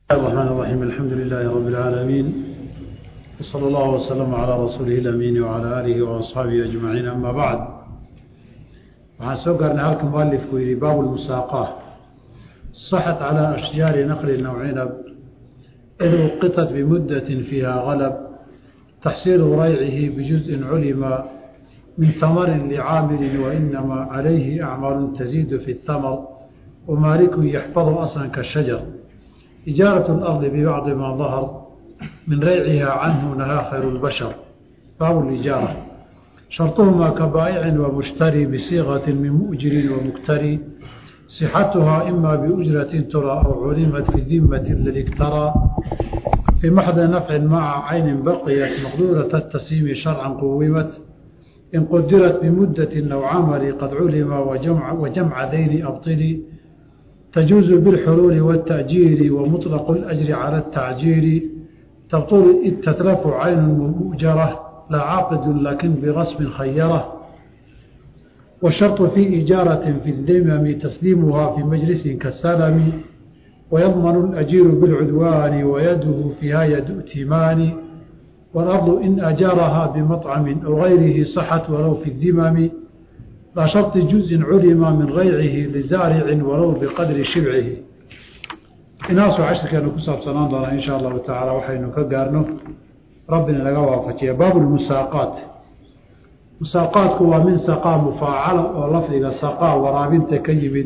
الرحمن الرحيم الحمد لله رب العالمين وصلى الله وسلم على رسوله الأمين وعلى آله وأصحابه أجمعين أما بعد waxaan soo gaarnay halka mualifku yidhi baabu lmusaaqah صحت على أشجار نخل أو عنب إذ أوقطت بمدة فيها غلب تحصيل ريعه بجزء علم من ثمر لعامل وإنما عليه أعمال تزيد في الثمر ومالك يحفظ أصلا كالشجر إجارة الأرض ببعض ما ظهر من ريعها عنه نهى خير البشر باب الإجارة شرطهما كبائع ومشتري بصيغة من مؤجر ومكتري صحتها إما بأجرة ترى أو علمت في ذمة الذي اكترى في محض نفع مع عين بقيت مقدورة التسليم شرعا قومت إن قدرت بمدة أو عمل قد علم وجمع ذين أبطل تجوز بالحلول والتأجير ومطلق الأجر على التعجير تبطل إذ تتلف عين مؤجرة لا عاقد لكن برسم خيرة والشرط في إجارة في الذمم تسليمها في مجلس كالسلم ويضمن الأجير بالعدوان ويده فيها يد ائتمان والأرض إن أجارها بمطعم أو غيره صحت ولو في الذمم لا شرط جزء علم من ريعه لزارع ولو بقدر شبعه inaasu cashirkeenu ku saabsanaan doonaa insha allahu tacaala waxaynu ka gaarno rabbina laga waafajiya baabu lmusaaqaat musaaqaadku waa min saqaa mufaacala oo lafdiga saqaa waraabinta ka yimid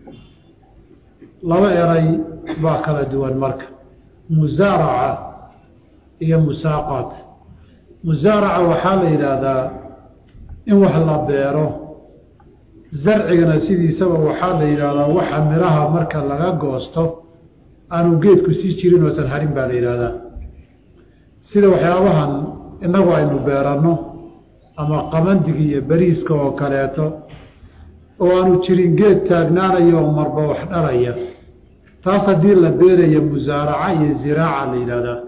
laba eray baa kala duwan marka musaaraca iyo musaaqaat musaaraca waxaa la yidhaahdaa in wax la beero zarcigana sidiisaba waxaa la yidhaahdaa waxa miraha marka laga goosto aanu geedku sii jirin oosan harin baa la yidhaahdaa sida waxyaabahan innagu aynu beeranno ama qamandiga iyo bariiska oo kaleeto oo aanu jirin geed taagnaanaya oo marba wax dhalaya taas haddii la beeraya musaaraca iyo ziraaca la yidhaahdaa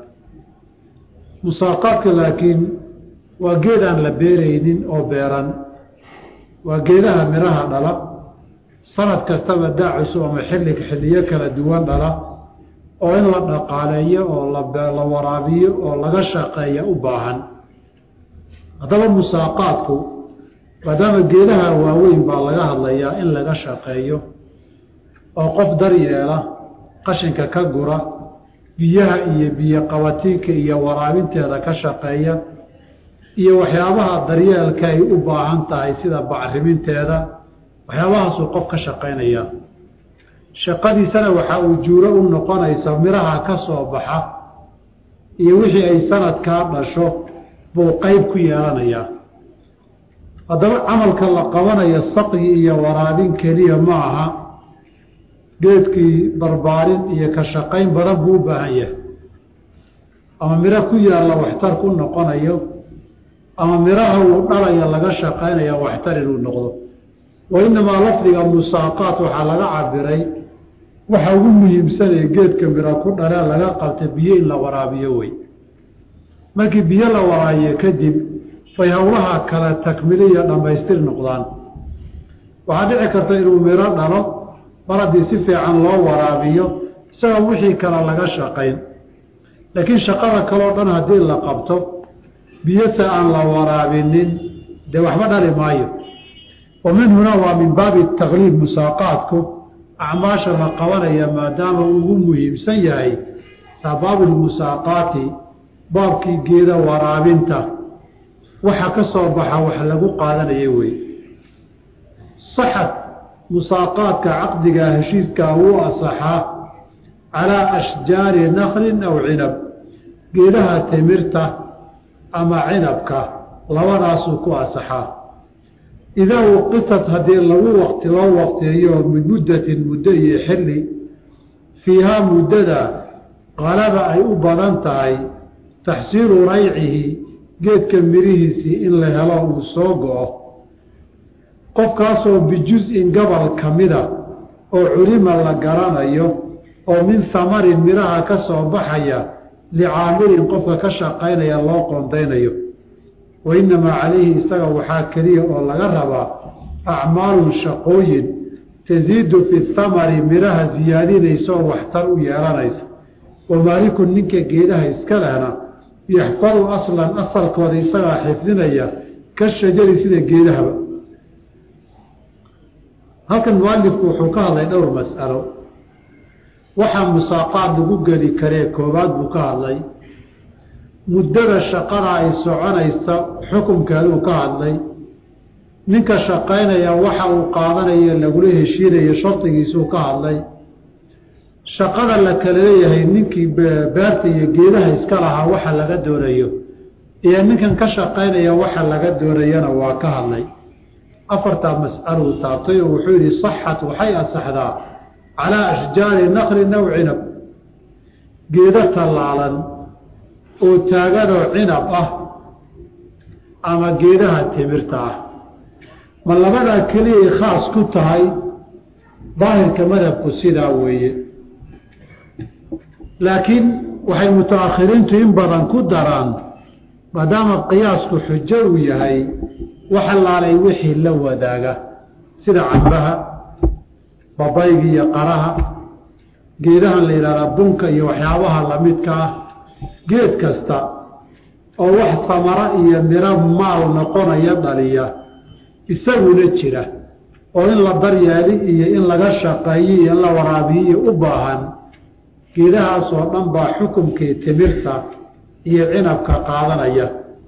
musaaqaadka laakiin waa geed aan la beeraynin oo beeran waa geedaha miraha dhala sanad kastaba daacisu ama xilliyo kala duwan dhala oo in la dhaqaaleeyo oo la waraabiyo oo laga shaqeeya u baahan haddaba musaaqaadku maadaama geedaha waaweyn baa laga hadlayaa in laga shaqeeyo oo qof daryeela qashinka ka gura biyaha iyo biyo qabatiinka iyo waraabinteeda ka shaqeeya iyo waxyaabaha daryeelka ay u baahan tahay sida bacriminteeda waxyaabahaasuu qof ka shaqaynaya shaqadiisana waxaa ujuuro u noqonaysa miraha ka soo baxa iyo wixii ay sanadkaa dhasho buu qeyb ku yeelanayaa haddaba camalka la qabanayo saqyi iyo waraabin keliya ma aha geedkii barbaarin iyo ka shaqayn badan buu u baahan yahay ama miro ku yaalla waxtar ku noqonayo ama miraha uu dhalaya laga shaqaynaya waxtar inuu noqdo wa inamaa lafdiga musaaqaat waxaa laga cabiray waxa ugu muhiimsanee geedka miro ku dhalee laga qabta biyo in la waraabiyo wey markii biyo la waraabiyo kadib fay howlaha kale takmiliya dhammaystir noqdaan waxaa dhici karta inuu miro dhalo mar haddii si fiican loo waraabiyo isagoo wixii kale laga shaqayn laakiin shaqada kaleo dhan haddii la qabto biyose aan la waraabinin dee waxba dhali maayo wa min hunaa waa min baabi takliib musaaqaadku acmaasha la qabanaya maadaama uu ugu muhiimsan yahay sabaabu lmusaaqaati baabkii geeda waraabinta waxa ka soo baxa wax lagu qaadanaya wey saxad musaaqaadka caqdiga heshiiskaa wuu asaxaa calaa ashjaari naklin aw cinab geedaha timirta ama cinabka labadaasuu ku asaxaa idaa wuqitat haddii loo waqtiyeeyo muddatin muddo iyo xilli fiihaa muddada qalaba ay u badan tahay taxsiilu raycihi geedka mirihiisii in la helo uu soo go-o qofkaasoo bijus-in gobol ka mida oo culima la garanayo oo min hamarin miraha ka soo baxaya licaamilin qofka ka shaqaynaya loo qoondaynayo wa inamaa calayhi isaga waxaa keliya oo laga rabaa acmaalun shaqooyin tasiidu fi thamari miraha siyaadinaysa oo waxtar u yeelanaysa ومالك نينك جيدها إسكالهنا يحفظ أصلا أصل كودي سغا حفظنا كالشجر سيدة جيدها هكذا المؤلف وحكاه الله يدور مسألة وحا مساقات لقوق لي كريه كوباد بكاه الله مدد الشقراء السعانة حكم كانوا كاه الله نينك شقين يا وحا وقادنا يلقليه الشيري شرطي يسو كاه الله shaqada la kala leeyahay ninkii beerta iyo geedaha iska lahaa waxa laga doonayo iyo ninkan ka shaqeynaya waxa laga doonayana waa ka hadlay afarta mas'alo taabtay wuxuu yiri sahhat waxay asaxdaa ala ashjaari naqli naw'ina geeda talaalan oo taagan oo cinab ah ama geedaha timirta ah ma labada kaliya khaas ku tahay daahirka madhabku sidaa weeye لكن وحي متأخرين تنبضا كدران مدام القياس كحجوية هاي وحل علي وحي اللو ذاقة سيدة عبها بابايقي يقرها قيدها اللي لربونك يوحيابها لمدك قيد كستا أو واحد ثمرائي مرام مال نقونا يضالية يساوي نتشرة وإن لبريالي إن لغشقائي إن لورابي أباهان geedahaasoo dhan baa xukumkii timirta iyo cinabka qaadanaya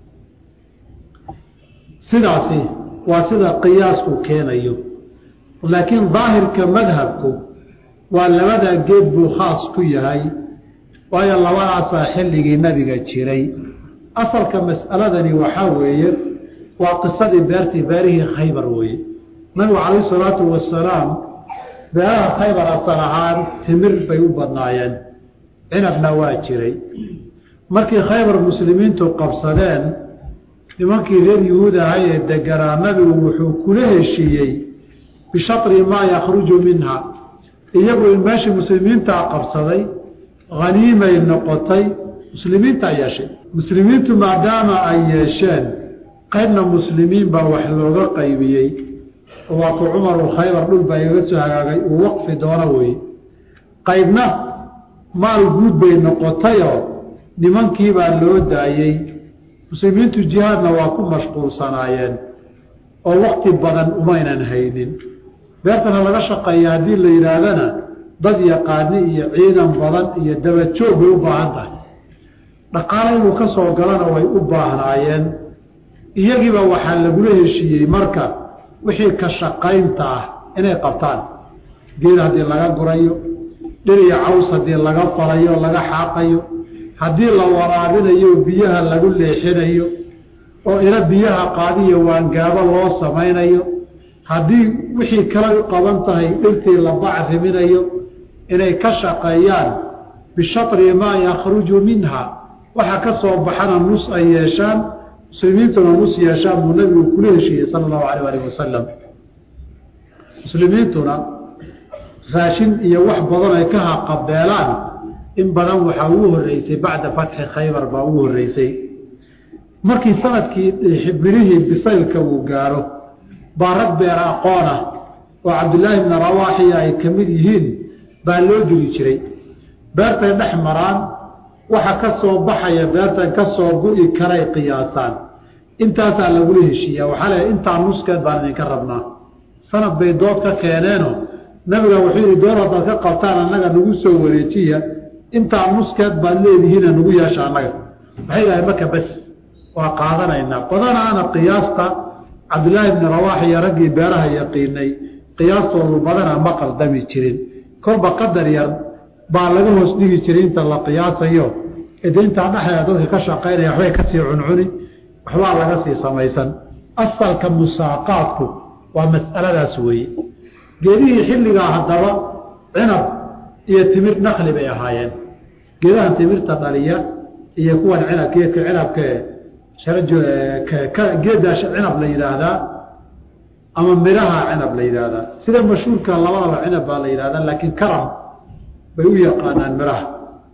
sidaasi waa sida qiyaasku keenayo laakiin daahirka madhabku waa labada geed buu khaas ku yahay waayo labadaasaa xilligii nabiga jiray asalka mas'aladani waxaa weeye waa qisadii beerihii khaybar weeye nabigu calayhi salaatu wasalaam beeraha khaybar asal ahaan timir bay u badnaayeen cinabna waa jiray markii khaybar muslimiintu qabsadeen nimankii reer yuhuud ahay ee deganaa nabigu wuxuu kula heshiiyey bishatri maa yakhruju minha iyagu in meeshii muslimiinta qabsaday haniimay noqotay muslimiinta yeeshay muslimiintu maadaama ay yeesheen qaybna muslimiin baa wax looga qaybiyey waa ku Umar oo Khaybar dhul bay uga soo hagaagay oo waqfi doona way qaybna maal guud bay noqotay oo nimankii baa loo daayay muslimiintu jihaadna waa ku mashquulsanaayeen oo waqti badan uma aynan haynin beertana laga shaqeeyaa hadii la yiraahdana dad yaqaani iyo ciidan badan iyo daba joog u baahan tahay dhaqaale uu ka soo galana way u baahnaayeen iyagiiba waxa lagu heshiiyey marka wixii ka shaqaynta ah inay qabtaan geed hadii laga gurayo dhiriya caws hadii laga falayo laga xaaqayo hadii la waraabinayo biyaha lagu leexinayo oo ila biyaha qaadiyo waan gaabo loo sameeynayo hadii wixii kala qaban tahay dhirtii la baacriminayo inay ka shaqeeyaan bishatri ma yakhruju minha waxa ka soo baxana nus ay yeeshaan muslimiintuna nus yeeshaan nabigu kula heshiiyey sallallahu alayhi wa sallam muslimiintuna raashin iyo wax badan ay ka qabeelaan in badan waxa uu horeysay bacda fathi khaybar baa uu horeysay markii sanadkii xibirihii bisaylka uu gaaro baarad beer aqoona oo Abdullah ibn Rawahi ay kamid yihiin baa loo diri jiray beerta dhaxmaraan waxa ka soo baxaya beerta ka soo go'i karay qiyaasan intaas lagu heshiiyaa waxa la inta nuskeed baan idin rabnaa sanad bay dood ka keeneeno nabiga wuxuu yiri doorada ka qabtaan anaga nagu soo wareejiya inta nuskeed baan leeyihiin nagu yeesha anaga waxay ilaahay marka bas waa qaadanayna qodana qiyaasta Abdullah ibn Rawahi ragi beeraha yaqiinay qiyaastoodu badana ma qaldami jirin kolba qadar yar baa laga hoos dhigi jiray inta la qiyaasayo idinta dhaxaya dadka ka shaqeynaya waxay ka sii cuncuni waxba laga sii samaysan asalka musaaqaadku waa mas'aladaas weeye geedihii xilliga hadaba cinab iyo timir naqli bay ahaayeen geedaha timirta dhaliya iyo kuwan cinabka sharajo ka geeda cinab la yiraahdaa ama miraha cinab la yiraahdaa sida mashhuurka labada cinab baa la yiraahdaa laakiin karam bay u yaqaanaan miraha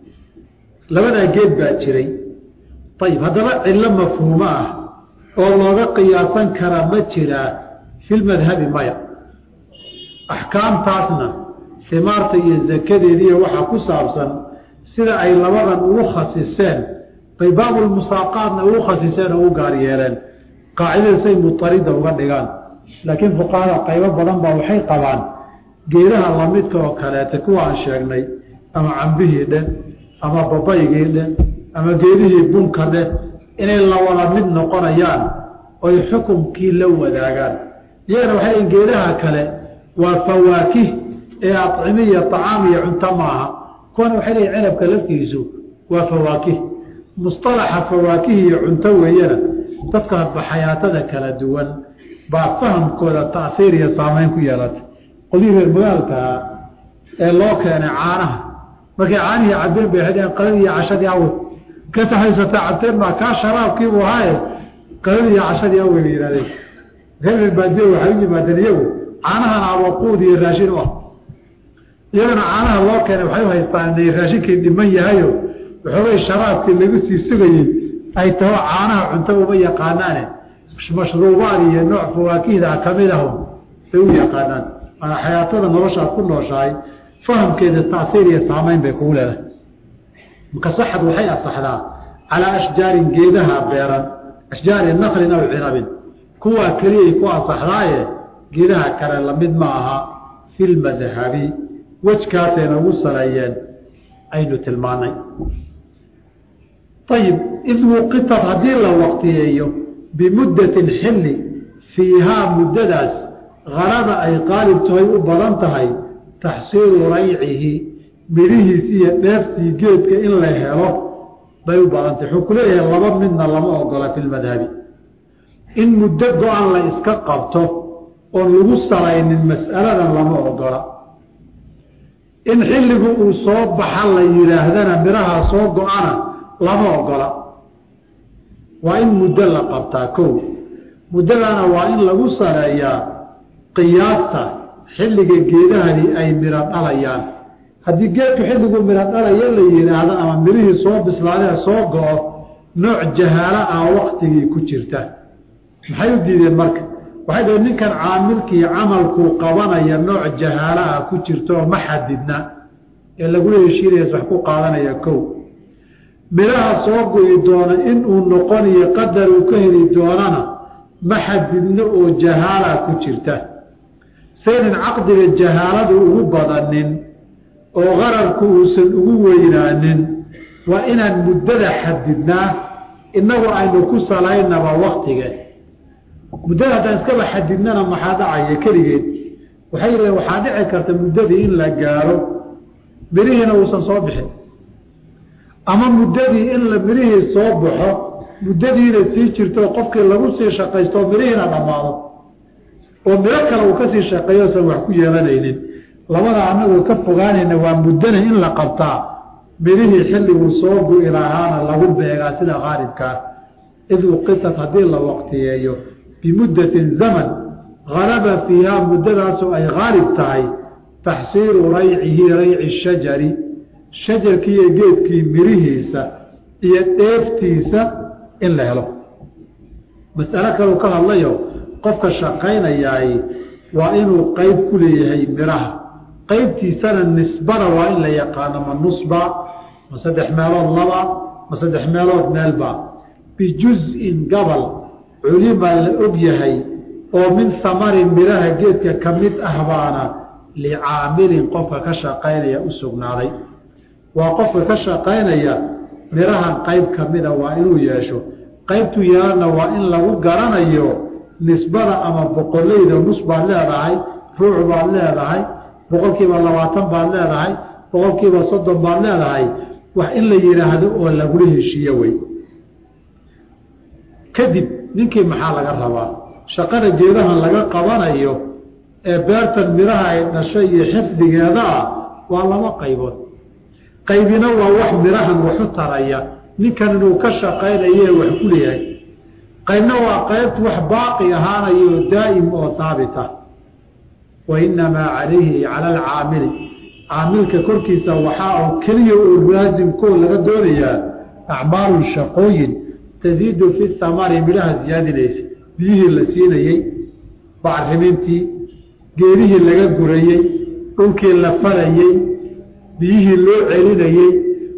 labada geed baa jiray طيب hadaba cilla mafhuuma ah oo looga qiyaasan kara ma jira fil madhhabi maya ahkaamtaasna thimarta iyo zakadeedii waxa ku saabsan sida ay labadan ugu khasiseen bay baabulmusaaqaadna ugu khasiseen oo u gaar yeeleen qaacidada say mutarida uga dhigaan laakiin fuqahada qaybo badan baa waxay qabaan geedaha lamidka oo kaleeta kuwa aan sheegnay ama cambihii dhe ama babaygii dhe ama geedihii bunka dhe inay la wada mid noqonayaan oy xukumkii la wadaagaan iyagana waxay in geedaha kale waa fawaakih ee acimiya طacaamiya cunto maaha kuwana waxay leeyihin cinabka laftiisu waa fawaakih musطalaxa fawaakih iyo cunto weeyana dadka baxayaatada kala duwan baa fahamkooda taahiir iyo saameyn ku yeelata qolihii reer magaalkaa ee loo keenay caanaha markay caanihii cabeen bay hadeen qaladii iyo cashadii awey ka saxaysataa cabteen baa kaa sharaabkiibuu ahaaye qaladii iyo cashadii awey la yihahdeen reer baadiye waxay u yimaadeen iyagu caanahan abaquud iyo raashin u ah iyagana caanaha loo keenay waxay u haystaan inay raashinkii dhiman yahayo waxoogay sharaabkii lagu sii sugayey ay taho caanaha cunto uma yaqaanaane mashruubaad iyo nooc fawaakihda kamid ahu bay u yaqaanaan waana xayaatada nolosha aad ku nooshahay fahamkeeda taahiir iyo saameyn bay kugu leedahay marka saxad waxay asaxdaa calaa ashjaarin geedaha beeran ashjaari naklin aw cinabin kuwaa keliyay ku asaxdaaye geedaha kale lamid ma aha fi lmadhabi wejkaasayna ugu saleeyeen aynu tilmaanay ayib id wuqitat haddii la waqtiyeeyo bimuddatin xilli fiihaa muddadaas halaba ay qaalib tahay u badan tahay taxsiilu raycihi midhihiis iyo dheeftii geedka in la helo bay u badan tahay wuxuu ku leeyahay laba midna lama ogola fi lmadhabi in muddo go-an la iska qabto oon lagu salaynin mas'aladan lama ogola in xilligu uu soo baxa la yidhaahdana midhaha soo go-ana lama ogola waa in muddo la qabtaa kow muddadana waa in lagu saleeyaa qiyaasta xilliga geedahani ay midho dhalayaan haddii geedku xilliguu midho dhalayo la yidhaahdo ama midhihii soo bislaadee soo go-o nooc jahaalo ah waktigii ku jirta maxay u diideen marka waxay dhaheen ninkan caamilkii camalkuu qabanaya nooc jahaalo ah ku jirta oo ma xadidna ee lagula heshiinayaas wax ku qaadanaya kow midhaha soo go-i doona inuu noqoniyo qadar uu ka heli doonana ma xadidno oo jahaala ku jirta saynan caqdiga jahaaladu ugu badanin oo qararku uusan ugu weynaanin waa inaan muddada xadidnaa inagu aynu ku salaynaba waktige muddada haddaan iskaba xadidnana maxaa dhacaya keligeed waxay yidhahdeen waxaa dhici karta muddadii in la gaaro mirihiina uusan soo bixin ama muddadii in la mirihii soo baxo muddadiina sii jirto oo qofkii lagu sii shaqaysto mirihiina dhammaado oo miro kale uu kasii shaqeeyo osan wax ku yeelanaynin labada anagoo ka fogaanayna waa muddana in la qabtaa mirihii xilliguu soo go-i lahaana lagu beegaa sida qaalibkaa id uqitat haddii la waqtiyeeyo bimuddatin zaman halaba fiihaa muddadaasoo ay qaalib tahay taxsiilu raycihi rayci shajari shajarkii iyo geedkii mirihiisa iyo dheeftiisa in la helo mas'alo kaleu ka hadlayo qofka shaqaynayaay waa inuu qeyb ku leeyahay miraha qeybtiisana nisbada waa in la yaqaano ma nusba ma 3 meelood laba ma 3 meelood meelba bijuz-in gabal culima la og yahay oo min hamarin miraha geedka ka mid ah baana licaamilin qofka ka shaqaynaya u sugnaaday waa qofka ka shaqaynaya mirahan qayb ka mida waa inuu yeesho qaybtu yeelana waa in lagu garanayo nisbada ama boqolleyda nus baad leedahay ruuc baad leedahay 20% baad leedahay 30% baad leedahay wax in la yiraahdo oo lagula heshiiyo way kadib ninkii maxaa laga rabaa shaqada geedahan laga qabanayo ee beertan miraha ay dhashay iyo xifdigeeda waa laba qaybood qaybina waa wax mirahan wuxu taraya ninkan inuu ka shaqaynayo wax ku leeyahay qaybna waa qayb wax baaqi ahaanayo daa'im oo taabita wa inma alayhi ala al-aamil aamilka korkiisa waxa uu kaliya uu laazim ko laga doonayaa a'maal shaqooyin taziidu fi thamari bilaha ziyadinaysa bihi la siinayay bacrimintii geerihi laga gurayay dhulkii la falayay biyihii loo celinayay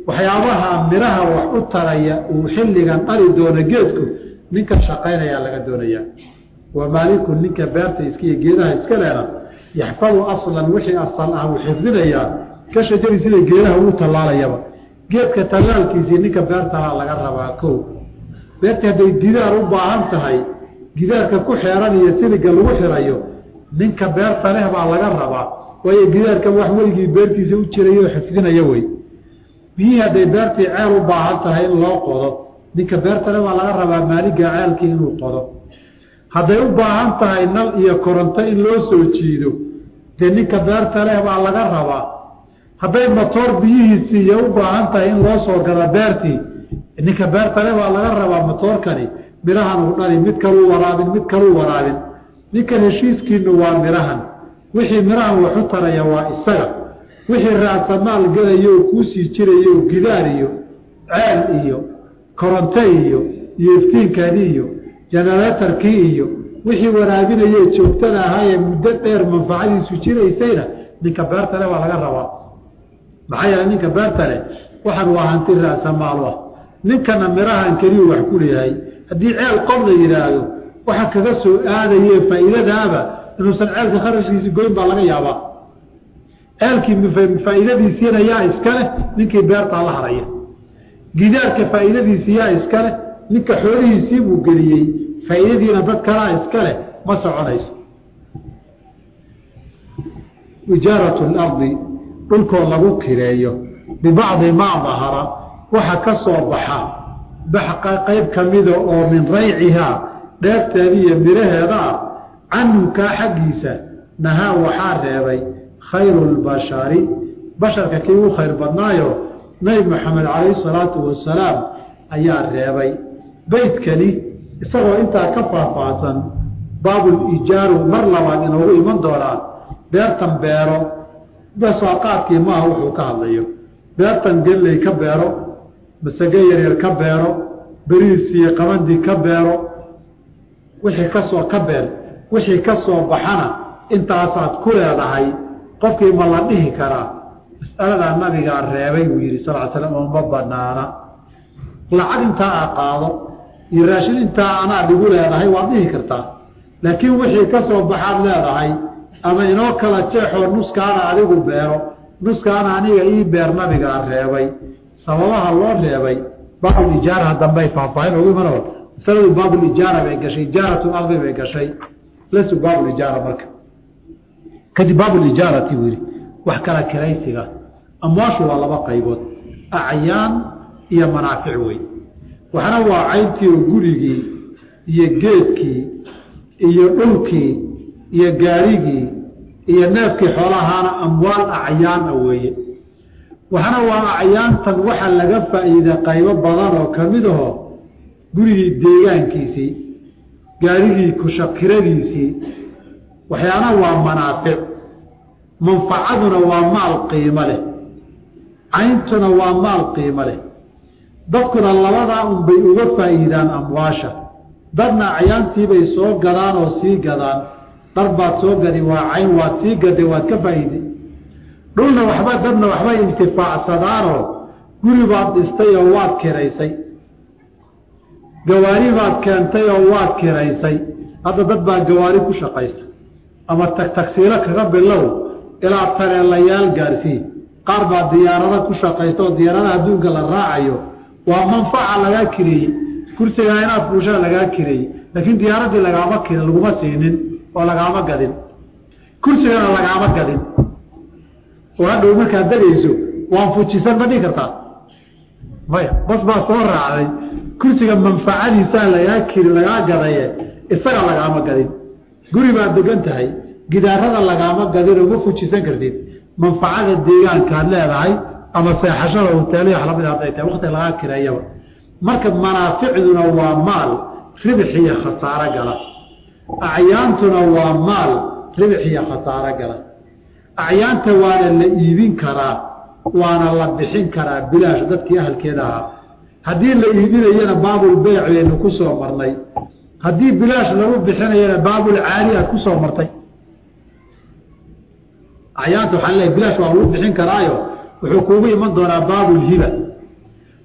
waxyaabaha miraha wax u taraya uu xilligan dhali doono geedku ninka shaqaynaya laga doonaya wa maaliku ninka beerta iskiya geedaha iska leena yaxfadu aslan wixii asal ah uu xifdinaya ka shajari sida geedaha uu talaalayaba geedka talaalkiisii ninka beerta laga rabaa kow beerta hadday gidaar u baahan tahay gidaarka ku xeeran iyo siliga lagu xirayo ninka beerta leh baa laga rabaa waayo gidaarka wax weligii beertiisa u jirayo xifdinaya wey biyihii hadday beertii ceel u baahan tahay in loo qodo ninka beerta leh baa laga rabaa maaliga ceelkii inuu qodo hadday u baahan tahay nal iyo koronto in loo soo jiido dee ninka beerta leh baa laga rabaa hadday matoor biyihiisiiyo u baahan tahay in loo soo gado beertii ninka beerta leh baa laga rabaa matoorkani mirahan uu dhali mid kaluu waraabin ninkan heshiiskiinu waa mirahan wixii mirahan waxu taraya waa isaga wixii raasamaal galayo oo kuusii jirayo gidaar iyo ceel iyo koronto iyo iftiinkani iyo generatorkii iyo wixii waraabinayee joogtada ahaayee muddo dheer manfacadiisu jiraysayna ninka beerta leh waa laga rabaa maxaa yeele ninka beerta leh waxaan waa hanti raasamaal ah ninkana mirahan keliyu wax ku leeyahay haddii ceel qof la yidhaahdo waxa kaga soo aadaye faa'iidadaaba inuusan ceelka kharashkiisi goyn baa laga yaabaa ceelkii faa'iidadiisiina yaa iska leh ninkii beertaa la haraya gidaarka faa'iidadiisi yaa iska leh ninka xoolihiisii buu geliyey faa'iidadiina dad kalaa iska leh ma soconayso ijaaratu lardi dhulkoo lagu kireeyo bibacdi maa dahara waxa ka soo baxa qayb ka mida oo min raycihaa dheefteeda iyo miraheeda ah canhu kaa xaggiisa nahaa waxaa reebay khayru lbashari basharka kii u khayr badnaayo nabi maxamed calayhi salaatu wasalaam ayaa reebay beydkani isagoo intaa ka faahfaahsan baabulijaaru mar labaad inoogu iman doonaa beertan beero basaaqaadkii maaha wuxuu ka hadlayo beertan gelley ka beero masage yaryar ka beero beriis iyo qabandi ka beero wixii ka soo baxana intaasaad ku leedahay qofkii ma la dhihi karaa mas'aladaa nabigaa reebay buu yidhi sal slam oo ma banaana lacag intaa aa qaado iyo raashin intaa anaa dhigu leedahay waad dhihi kartaa laakiin wixii ka soo baxaad leedahay ama inoo kala jeexoo nuskaana adigu beero nuskaana aniga ii beer nabigaa reebay sababaha loo reebay baabulijaaraha dambey faahfaahin ugu imanoo masaladu baabulijaara bay gashay ijaaratu ardi bay gashay lasu baabulijaara marka kadib baabulijaarati buu yidhi wax kala kiraysiga amwaashu waa laba qaybood acyaan iyo manaafic wey waxna waa cayntii oo gurigii iyo geedkii iyo dhulkii iyo gaarigii iyo neefkii xoolahaana amwaal acyaana weeye waxna waa acyaantan waxa laga faa'iida qaybo badan oo ka mid aho gurigii deegaankiisii gaarigii kushakiradiisii waxyaana waa manaafic manfacaduna waa maal qiimo leh cayntuna waa maal qiimo leh dadkuna labadaa unbay uga faa'iidaan amwaasha dadna acyaantiibay soo gadaan oo sii gadaan dhar baad soo gadi waa cayn waad sii gaday waad ka faa'iiday dhulna dadna waxbay intifaacsadaanoo guri baad dhistay oo waad kiraysay gawaari baad keentay oo waad kiraysay hadda dad baa gawaari ku shaqaysta ama tagsiilo kaga bilow ilaa tareelayaal gaarsii qaar baa diyaarada ku shaqaysta oo diyaaradaha adduunka la raacayo waa manfaca lagaa kireeyey kursigaa inaad fuushaa lagaa kireeyey laakiin diyaaradii laguma siinin oo lagaama gadin kursigana lagaama gadin oo hadhow markaad degayso waan fujisan ma dhihi kartaa maya bas baa soo raacday kursiga manfacadiisaa lagaa gadaye isaga lagaama gadin guri baad degan tahay gidaarada lagaama gadinoo ma fujisan kartid manfacada deegaankaad leedahay ama seexashada hoteelya wax lamid hadday tahay wakti lagaa kireeyaba marka manaaficduna waa maal ribx iyo khasaaro gala acyaantuna waa maal ribx iyo khasaaro gala acyaanta waana la iibin karaa waana la bixin karaa bilaash dadkii ahalkeeda ahaa haddii la iibinayana baabulbeyc baynu ku soo marnay haddii bilaash lagu bixinayana baabulcaali aad ku soo martay acyaanta waxaa leeyahay bilaash waa lagu bixin karaayo wuxuu kuugu iman doonaa baabulhiba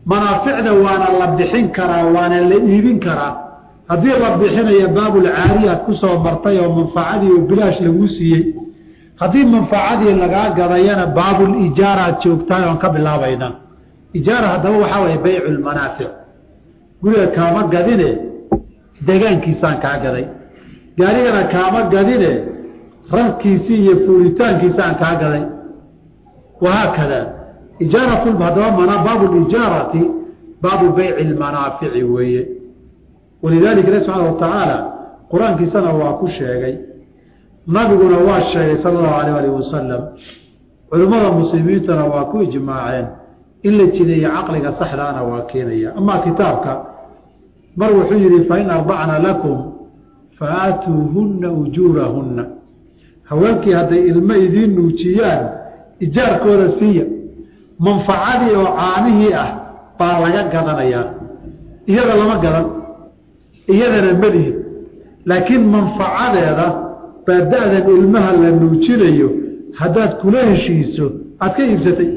manaaficda waana la bixin karaa waana la iibin karaa haddii la bixinayo baabulcaariyaad ku soo martay oo manfacadii oo bilaash lagu siiyey haddii manfacadii lagaa gadayana baabulijaaraad joogtahay oon ka bilaabayna ijaara haddaba waxaa waye baycu lmanaafic guriga kaama gadine deegaankiisaan kaa gaday gaarigana kaama gadine rarkiisii iyo fuulitaankiisaan kaa gaday wahaakada ijaaratu haddaba baabulijaarati baabu bayci lmanaafici weeye walidaalika ilahi subxaana watacaala qur-aankiisana waa ku sheegay nabiguna waa sheegay sala allahu alayh alih wasalam culimmada muslimiintana waa ku ijmaaceen in la jideeyo caqliga saxdaana waa keenaya amaa kitaabka mar wuxuu yihi fain ardacna lakum faatuuhunna ujuurahunna haweenkii hadday ilmo idiin nuujiyaan ijaarkooda siiya manfacadii oo caanihii ah baa laga gadanayaa iyada lama gadan iyadana melihi laakiin manfacadeeda baa da-dan ilmaha la nuujinayo haddaad kula heshiiso aad ka iibsatay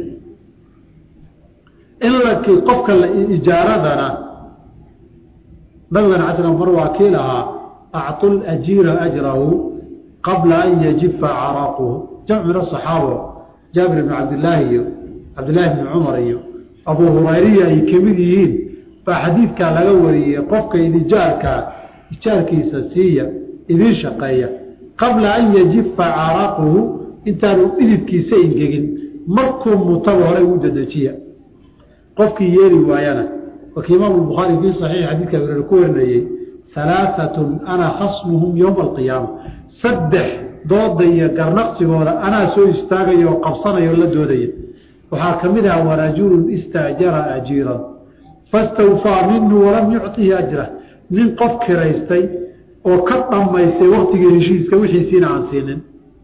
in lakii qofka ijaaradana nabigana cala slam mar waa kii lahaa acطu lajiira ajrahu qabla an yajifa caraquhu jamc min asaxaaba jaabir ibn cabdilaahi iyo cabdillaahi bni cumar iyo abu hurayriya ay kamid yihiin baa xadiidkaa laga wariyey qofka ijaarkiisa siiya idiin shaqeeya qabla an yajifa caraquhu intaanu dhididkiisa ingegin markuu mutaba hore ugu dedejiya qofkii yeeli waayana wakii imaamu bukhaari fii saxiix xadiidka wareer ku warinayey halaaatun ana khasmuhum yowma alqiyaama 3 dooda iyo garnaqsigooda anaa soo istaagaya oo qabsanaya oo la doodaya waxaa ka mid ah warajulun istaajara ajiiran fastawfaa minhu walam yucطihi ajrah nin qof kiraystay oo ka dhammaystay waktigii heshiiska wixiisiina aan siinin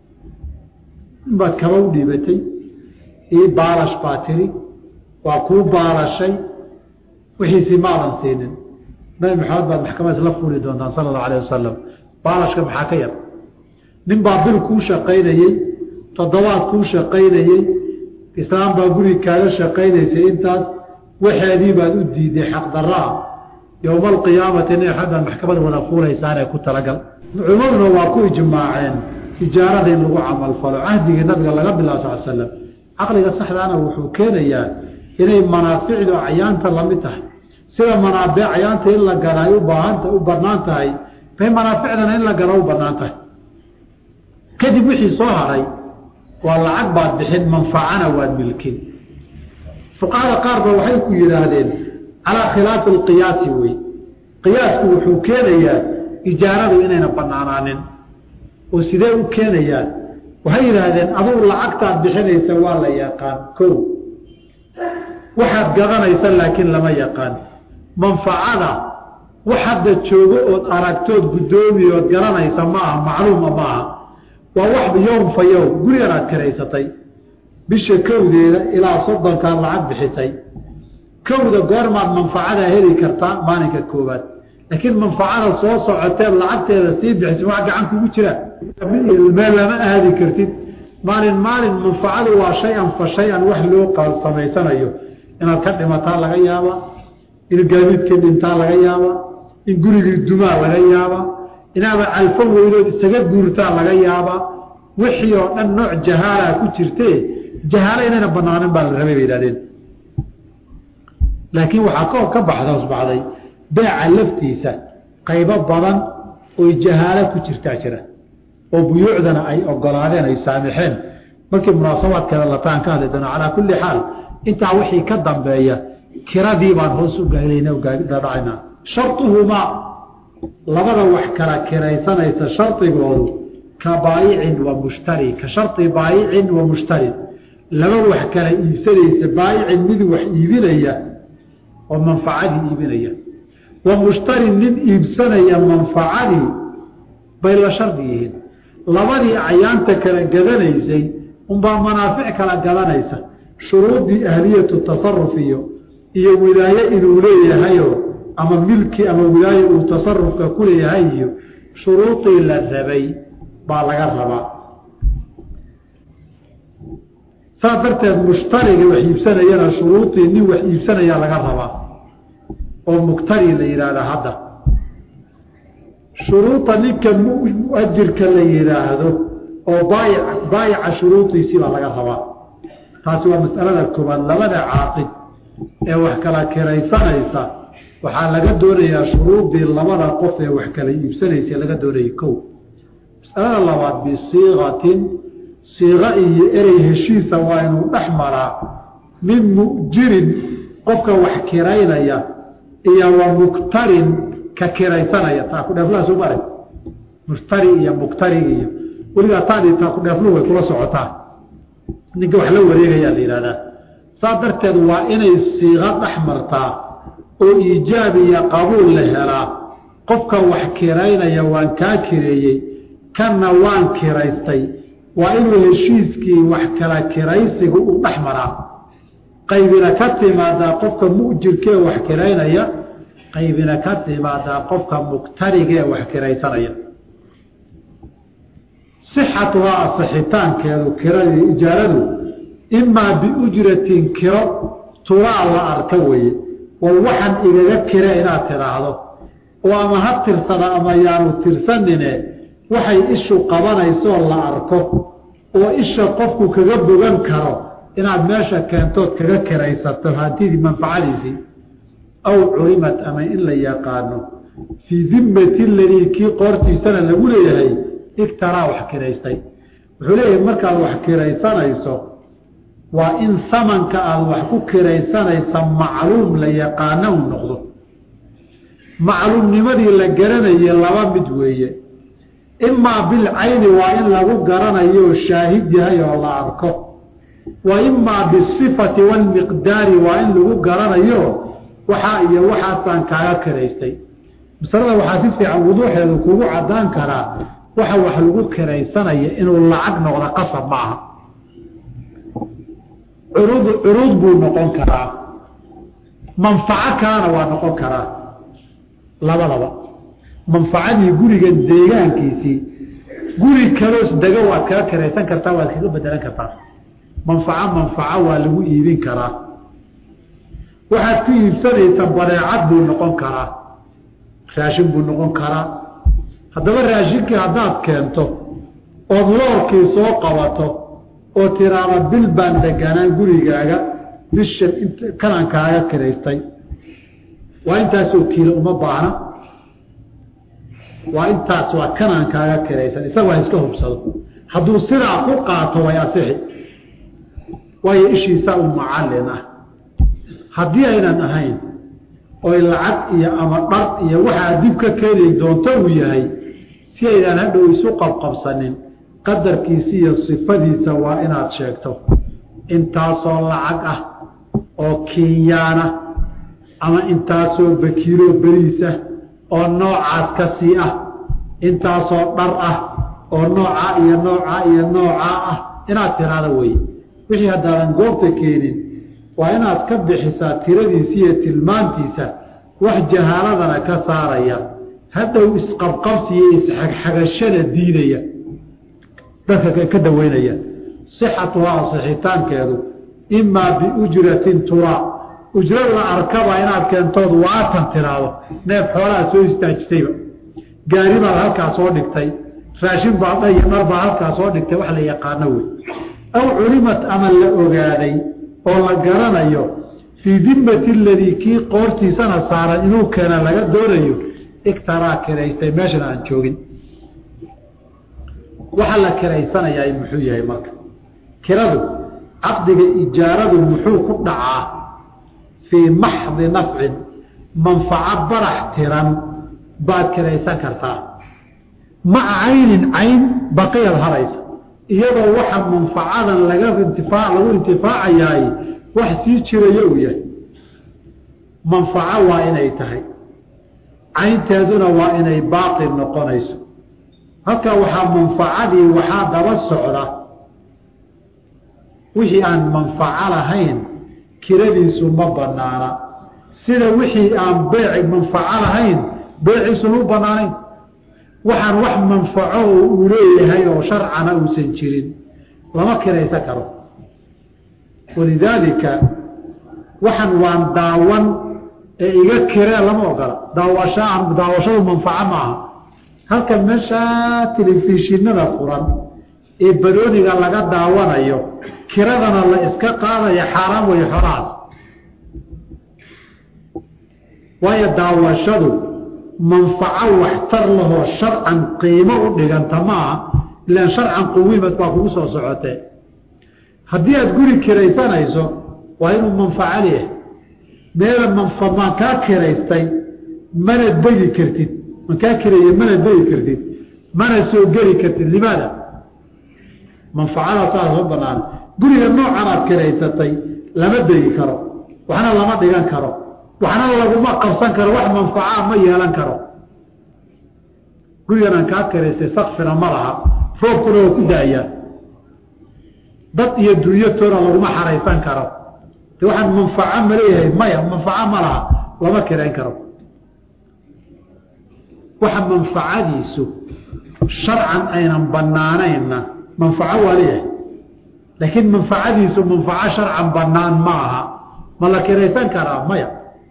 inbaad kaba u dhiibatay ii baalash baa tiri waa kuu baalashay wixiisii maadan siinin nabi maxamed baad maxkamadaas la fuuli doontaan sala allahu alayh wasalam baalashka maxaa ka yar nin baa bil kuu shaqaynayey 7 kuu shaqaynayey islaam baa guri kaaga shaqaynaysay intaas waxeedii baad u diiday xaqdaraa yowma alqiyaamati inay xaddan maxkamada wada fuulaysaanee ku talagal culimaduna waa ku ijmaaceen ijaarada in lagu camal falo cahdigii nabiga laga bilaabo sal slam caqliga saxdaana wuxuu keenayaa inay manaaficdu acyaanta lamid tahay sida manaabic acyaanta in la gala ay u bannaan tahay bay manaaficdana in la gala u bannaan tahay kadib wixii soo haray waa lacag baad bixin manfacana waad milkin fuqahada qaar ba waxay ku yidhaahdeen calaa khilaafi alqiyaasi wey qiyaasku wuxuu keenayaa ijaaradu inayna bannaanaanin oo sidee u keenayaa waxay yidhaahdeen adugu lacagtaad bixinaysa waa la yaqaan kow waxaad gadanaysa laakiin lama yaqaan manfacada wax hadda joogo ood aragtood guddoomi ood garanaysa ma aha macluuma ma aha waa wax yowm fa yowm gurigan aad kiraysatay bisha kowdeeda ilaa 30kaan lacag bixisay kowda goormaad manfacadaa heli kartaa maalinka koowaad laakiin manfacada soo socoteed lacagteeda sii bixisa wax gacan kugu jira meel lama aadi kartid maalin manfacadu waa shay-an fa shay-an wax loo samaysanayo inaad ka dhimataa laga yaabaa in gaadiidkii dhintaa laga yaabaa in gurigii dumaa laga yaabaa inaaba calfo weynood isaga guurtaa laga yaabaa wixii oo dhan nooc jahaalaa ku jirtee jahaalo inayna banaanin baa la rabay bay yidhahdeen laakiin waxaa ka baxday beeca laftiisa qaybo badan oo jahaalo ku jirtaa jira oo buyuucdana ay ogolaadeen ay saamixeen markii munaasabaadkeeda lataan ka hadli doona calaa kulli xaal intaa wixii ka dambeeya kiradii baan hoos u gaadhacayna shartuhumaa labada wax kala kiraysanaysa shardigoodu ka baayicin wa mushtari ka shardi baayicin wa mushtari laba wax kala iibsanaysa baayicin mid wax iibinaya oo manfacadii iibinaya wa mushtari nin iibsanaya manfacadii bay la shardi yihiin labadii acyaanta kala gadanaysay unbaa manaafic kala gadanaysa shuruudii ahliyatu tasaruf iyo wilaaye inuu leeyahayo ama milki ama wilaaye uu tasarufka ku leeyahay iyo shuruudii la rabay baa laga rabaa سافرت المشتري وحيبسنا شروطي إني وحيبسنا يا لغربا ومقتري ليراد هذا شروط نك مؤجر كليراد أو بايع شروطي سيبا لغربا تاسوا مسألة الكبان لماذا عاقد وحكلا كريسانيسا waxaa laga doonayaa shuruudii labada qof ee wax kala iibsanaysa laga doonayay kow mas'alada labaad bi siiqatin siiqa iyo erey heshiisa waa inuu dhaxmaraa min mujirin qofka wax kiraynaya iyo wa muktarin ka kiraysanaya taa ku dhaflaa soo maray mushtari iyo muktari iyo waliga taadi taa ku dhaflu way kula socotaa ninka wax la wareegaya la yiraahdaa saadarteed waa inay siiqa dhaxmartaa oo iijaab iyo qabuul la helaa qofka wax kiraynaya waan ka kireeyay kana waan kiraystay waa inuu heshiiskii wax kala kiraysigu u dhaxmaraa qaybina ka timaada qofka muujirka wax kiraynaya qaybina ka timaada qofka muktariga wax kiraysanaya sixatuha asixitaankeedu kirada ijaaradu imma bi ujratin kiro tura la arkaway ووحن إذا كره إلى تراهضه وما هترسل أما يانو ترسننه وحي إشو قبانا يسوى الله أركو وإشو قفكو كغبو غنكرو إنا ماشا كانتوت كغكرا يسطر هاتيذ منفعاليسي أو علمت أما إلا يقانو في ذمة الذي كي قرتي سنة نقول إليه اكترا وحكرا يستي وحليه مركا وحكرا يسانا يسوى وإن ثمنك الوحكو كريسان يسمى معلوم ليقانه النقض معلوم نمدي لقرنا يلوى مدوية إما بالعين وإن لغو قرنا يو الشاهد هاي والله عركه وإما بالصفة والمقدار وإن لغو قرنا يو وحائي وحاسان كايا كريستي بصراحة وحاسيتي عن وضوح يذكوه عدان كرا وحلغو كريسان إنه اللعق نغض قصب معها عروض بو نقون كرا منفعة كان ونقون كرا لبا منفعة يقولي ديغان كيسي قولي كروس دقوة كريسان كرتا والكيكو بدلان كرتا منفعة والغو إيبين كرا واحد فيه بسنة يسنبريعات بو نقون كرا راشن بو نقون كرا هذا الراشن كي عداد كانتو أضلور كي سوق واتو oo tiraaba bil baan deganaan gurigaaga bisha kanaan kaaga kireystay waa intaas oo kiilo uma baahna waa intaas waa kanaan kaaga kireysan isaga waa iska hubsado hadduu sidaa ku qaato way asixi waayo ishiisa u macallin ah haddii aynan ahayn oo lacag iyo ama dhar iyo waxaa dib ka keeni doonto uu yahay si aydan hadhow isu qabqabsanin qadarkiisa iyo sifadiisa waa inaad sheegto intaasoo lacag ah oo Kenyaana ama intaasoo bakiilo bariisa oo noocaas ka sii ah intaasoo dhar ah oo nooca iyo nooca iyo nooca ah inaad tiraado way wixii haddaan goobta keenin waa inaad ka bixisaa tiradiisa iyo tilmaantiisa wax jahaaladana ka saaraya hadhow isqabqabsiyo isxagxagashada diidaya dadka ka daweynaya sixatuha sixitaankeedu imma bi ujratin tura ujra la arkaba inaad keentood waatan tiraado neef xoolaha soo istaajisayba gaari baa halkaa soo dhigtay raashin baa dhay marba halkaa soo dhigtay wax la yaqaano way aw ulimat ama la ogaaday oo la garanayo fi dimmati alladhi ki qortiisana saaran inuu keena laga doonayo iktara kireystay meeshan aan joogin waxa la kiraysanaya muxuu yahay marka kiradu aqdiga ijaaradu muxuu ku dhacaa fi mahd naf'in manfa'a barax tiran baad kiraysan kartaa ma ayn baqiya haraysa iyadoo waxa manfa'adan lagu intifaacayaa wax sii jirayo uu yahay manfa'a waa inay tahay aynteeduna waa inay baaqi noqonayso halka waxaa manfacadii waxaa daba socda wixii aan manfaco lahayn kiradiisu ma banaana sida wixii aan beec manfaco lahayn beeciisu ma banaanayn waxaan wax manfaco uu leeyahay oo sharcana uusan jirin lama kiraysan karo walidaalika waxaan waan daawan ee iga kiree lama ogola daawashadu manfaco maaha halkan meesha telefishinada furan ee barooniga laga daawanayo kiradana la iska qaadaya xaaraan way xoolahaas waayo daawashadu manfaco waxtar lahoo sharcan qiimo u dhiganta maaha ilaan sharcan quwiimad baa kugu soo socotee haddii aada guri kiraysanayso waa inuu manfaco leeyahay meela maan kaa kiraystay mana degi kartid man kaa kireeye mana degi kartid mana soo geli kartid limaada manfacada saas ma banaan guriga noocan aad kiraysatay lama degi karo waxna lama dhigan karo waxna laguma qabsan karo wax manfaca ma yeelan karo gurigan aan kaa kiraystay saqfina ma laha roobkuna waa ku daayaa dad iyo dunyatoona laguma xaraysan karo de waxaan manfaco ma leeyahay maya manfaco ma laha lama kirayn karo waxa manfacadiisu sharcan aynan banaanayna manfaco waa leeyahay laakiin manfacadiisu manfaco sharcan banaan ma aha ma la kiraysan karaa maya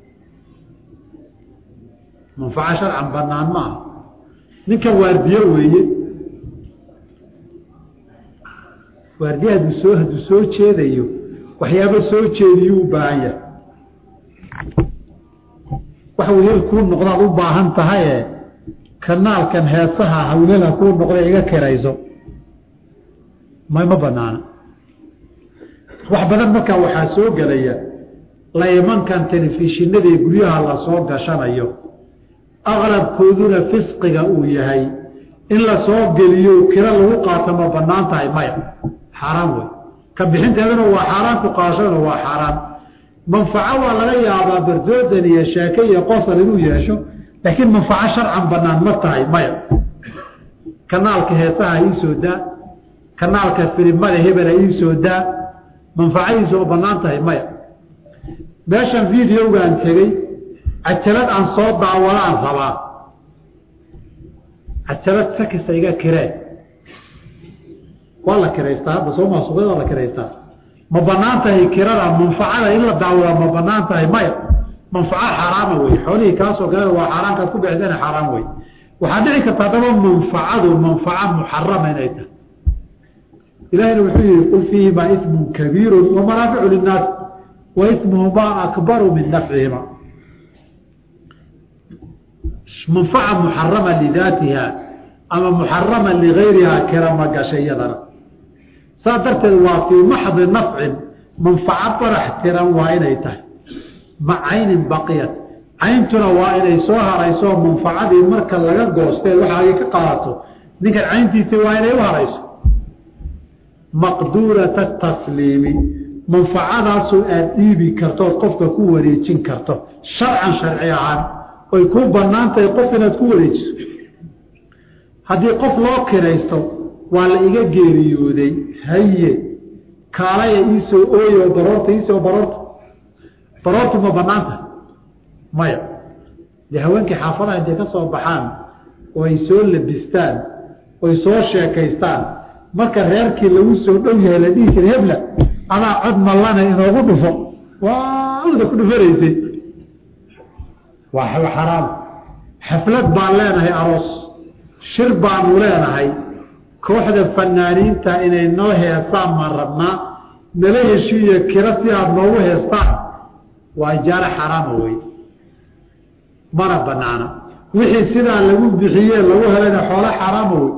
manfaco sharcan banaan ma aha ninkan waardiye weeye waardiye hadduu soo jeedayo waxyaaba soo jeediyuu u baahan yahay wax wehel kuu noqdaad u baahan tahaye kanaalkan heesaha hawlala kuu noqda iga kirayso ma banaana wax badan markaa waxaa soo gelaya laymankan telefishinada ee guryaha lasoo gashanayo aqlabkooduna fisqiga uu yahay in lasoo geliyo kira lagu qaato ma banaan tahay maya xaaraan wey ka bixinteeduna waa xaaraan ku qaashaduna waa xaaraan manfaco waa laga yaabaa bardoodan iyo sheeke iyo qosol inuu yeesho laakiin manfaco sharcan banaan ma tahay maya kanaalka heesaha ii soo daa kanaalka filimada hebela ii soo daa manfacadiisa oo banaan tahay maya meeshan videogaan tegey cajalad aan soo daawadaan rabaa cajalad sakisa iga kiree waa la kiraystaa hadda soo maasuqyada waa la kiraystaa ma banaan tahay kirada manfacada in la daawadaa ma banaan tahay maya manfaco xaaraama wey xoolihii kaasoo kale waa xaaraankaad ku bixisana xaaraan wey waxaa dhici karta haddaba manfacadu manfaco muxarama inay tahay ilahina wuxuu yihi qul fiihimaa ismun kabiiru wamanaaficu linnaas wa ismuhumaa akbaru min nafcihima manfaca muxarama lidaatiha ama muxarama ligayriha kira ma gashay iyadana saa darteed waa fii maxdi nafcin manfaco barax tiran waa inay tahay ma caynin baqiyat cayntuna waa inay soo harayso manfacadii marka laga goostee waxaagay ka qaadato ninkan cayntiisii waa inay u harayso maqduurata tasliimi manfacadaasoo aada dhiibi karto ood qofka ku wareejin karto sharcan sharci ahaan oy kuu banaan tahay qof inaad ku wareejiso haddii qof loo kiraysto waa la iga geeriyooday haye kaalaya iisoo ooyo baroorta iisoo baroortu ma banaanta maya dee haweenkii xaafadaha intay ka soo baxaan oo ay soo labistaan oy soo sheekaystaan marka reerkii lagu soo dhow yahay la dhihi jiray hebla adaa cod mallana inoogu dhufo waada ku dhufanaysay waa xaraam xaflad baan leenahay aroos shir baanu leenahay kooxda fanaaniinta inay noo heesaan maan rabnaa nala heshiiyo kira si aada noogu heestaan waa ijaaro xaraama wey mana banaana wixii sidaa lagu bixiyee lagu helayna xoolo xaraama wey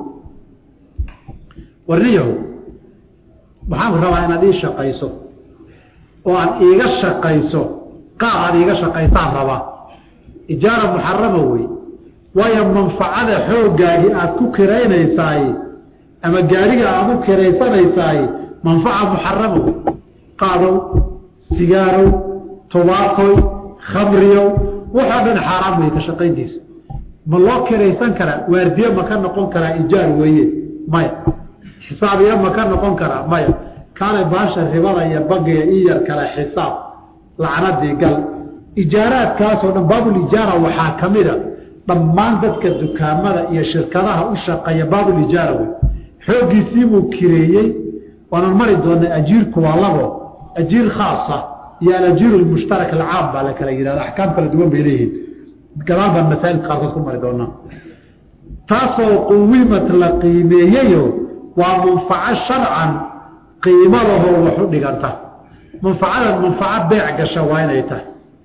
warniyahu waxaan rabaa inaad ii shaqayso oo aad iiga shaqayso qaab aad iiga shaqaysaan rabaa ijaara muxarama wey waayo manfacada xooggaagii aad ku kiraynaysaay ama gaariga aad u kiraysanaysaay manfaca muxarama wey qaadow sigaarow tobaakoy khamriyow waxaa dhan xaaraam wey ka shaqayntiisa ma loo kiraysan karaa waardiye ma ka noqon karaa ijaar weeye maya xisaabiya ma ka noqon karaa maya kaale baasha ribada iyo bagiga i yar kale xisaab lacnadii gal ijaaraadkaasoo dhan baabulijaara waxaa ka mida dhammaan dadka dukaamada iyo shirkadaha u shaqeeya baabulijaara wey xooggiisiibuu kireeyey waanan mari doonay ajiirku waa labo أجير خاصة يا الأجير المشترك العام على كلا يرى الأحكام كلا دوام بإليه كلام المسائل قارتكم مريدونا تاسو قويمة لقيمية ومنفعة شرعا قيمة له وحد قرته منفعة بيع قشوين ايته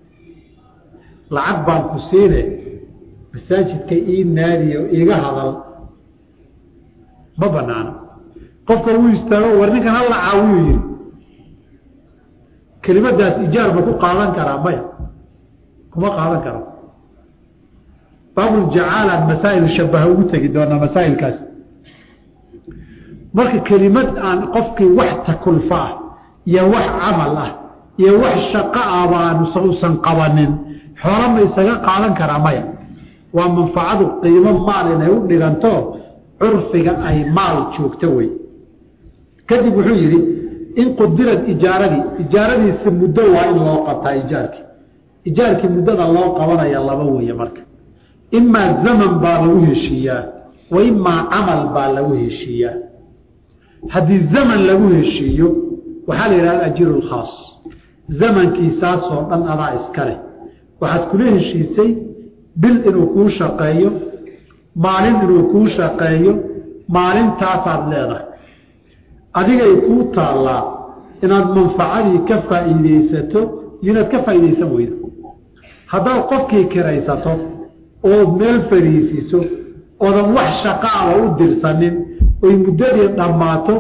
لعب بان كسينه مساجد كاين ناري ايغا هدل ما بنانا قفك هو يستاغو ورنكن الله عاويو كلمه داس ايجار بكو قادن كرا مايا كما قادن كرا باب الجعاله المسائل الشبهه وتجي دونا مسائل كاس marka kelimad aan qofkii wax takulfa iyo wax amal ah iyo wax shaqo aan uusan qabanin xoolo isaga qaadan kara maya waa manfaacadu qiimo maal inay u dhiganto urfiga ay maal joogto way kadib wuxuu yiri in qadirad ijaaradii si muddo waa in loo qabtaa ijaarki muddada loo qabanaya laba weeye marka imma zaman baa lagu heshiiyaa wa imma amal baa lagu heshiiyaa هذه الزمن له هشيو وحال إلى الأجير الخاص زمن كيساس وطن أضع إسكاله وحد كله الشيسي بالإنوكو شقايو مالين إنوكو شقايو مالين تاسع لغة أديك يكون تعالى إن المنفعة كفا إليسته يناد كفا إليسه ويدا هذا القفك كريسته أو ميل فريسيسو أو ذا شقاء ودرسانين ويمدد دماته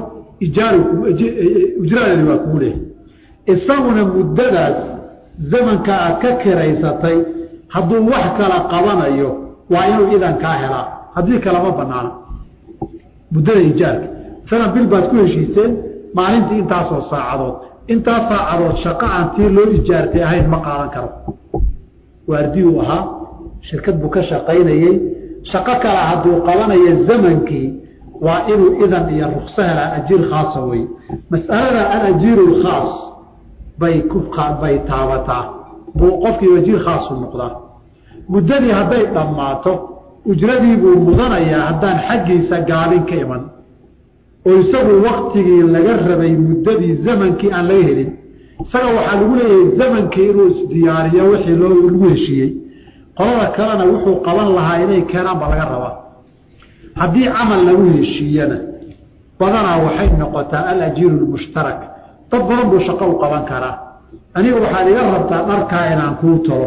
اجراء واكوله اسمنا مدداس زمن ka kireysatay haduu wax kala qabanayo waa inuu idan ka hela hadii kala ma banaana muddada ijaarka sana bil baad ku heshiiseen maalintii intaas oo saacadood shaqo aantii loo ijaartay ahayn ma qaadan karo waardiyo aha shirkad buu ka shaqaynayay shaqo kala haduu qabanayo zamankii وإنه إذن هي الرخصة أجير خاصة وي مسألة الأجير الخاص بيكفخ بيتابتا بوقفك وجير خاص المقدار مدني هدي ضماته أجردي بمضانيا هدان حقي سقالين كيمن ويسوي وقتي لقرب مدني زمن كي أن ليهلين سقوا حلولي زمن كي روس دياريا وحي لو الوشي قال كان وحو قبل لها إليه كان بلغربا haddii amal lagu heshiiyana badana waxay noqotaa al-ajir al-mushtarak dad badan buu shaqo u qaban karaa aniga waxaa iga rabtaa dharka inaan ku tolo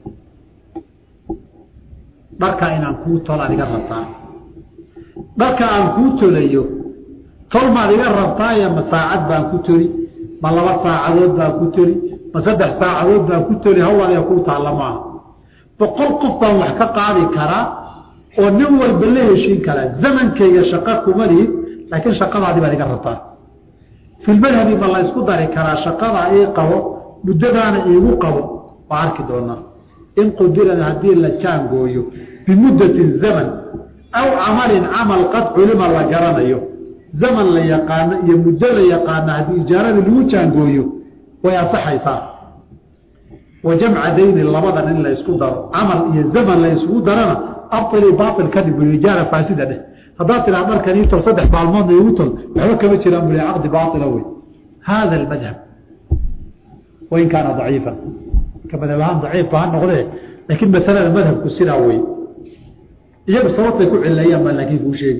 aniga rabtaa dharka aan ku tolayo tolma iga rabtaa ya masaacad baan ku toli ma 2 saacadood baan ku toli ma 3 saacadood baan ku toli hawada ku taalama boqol qof baan wax ka qaadi karaa oo nin walba la heshiin kara zamankayga shaqo kuma lihid laakiin shaqadaadi baa iga rabtaa filmadhabi ma la isku dari karaa shaqada ay qabo muddadaana iigu qabo waa arki doonaa in qudirada haddii la jaangooyo bimuddatin zaman aw camal qad culima la garanayo zaman la yaqaano iyo muddo la yaqaano haddii ijaarada lagu jaangooyo way asaxaysaa wajamca dayni labadan in la isku daro camal iyo zaman la isku darana أبطل باطل كذب والإجارة فاسدة ده هذا الأمر كان يطل صدح بالماضي يوطل وحبك بيتش الأمر عقد باطل أول هذا المذهب وإن كان ضعيفا كما نبهان ضعيف بهان نقضيه لكن مثلا المذهب كسير أول إجابة الصوت يكون على الأيام ما لكن فيه شيء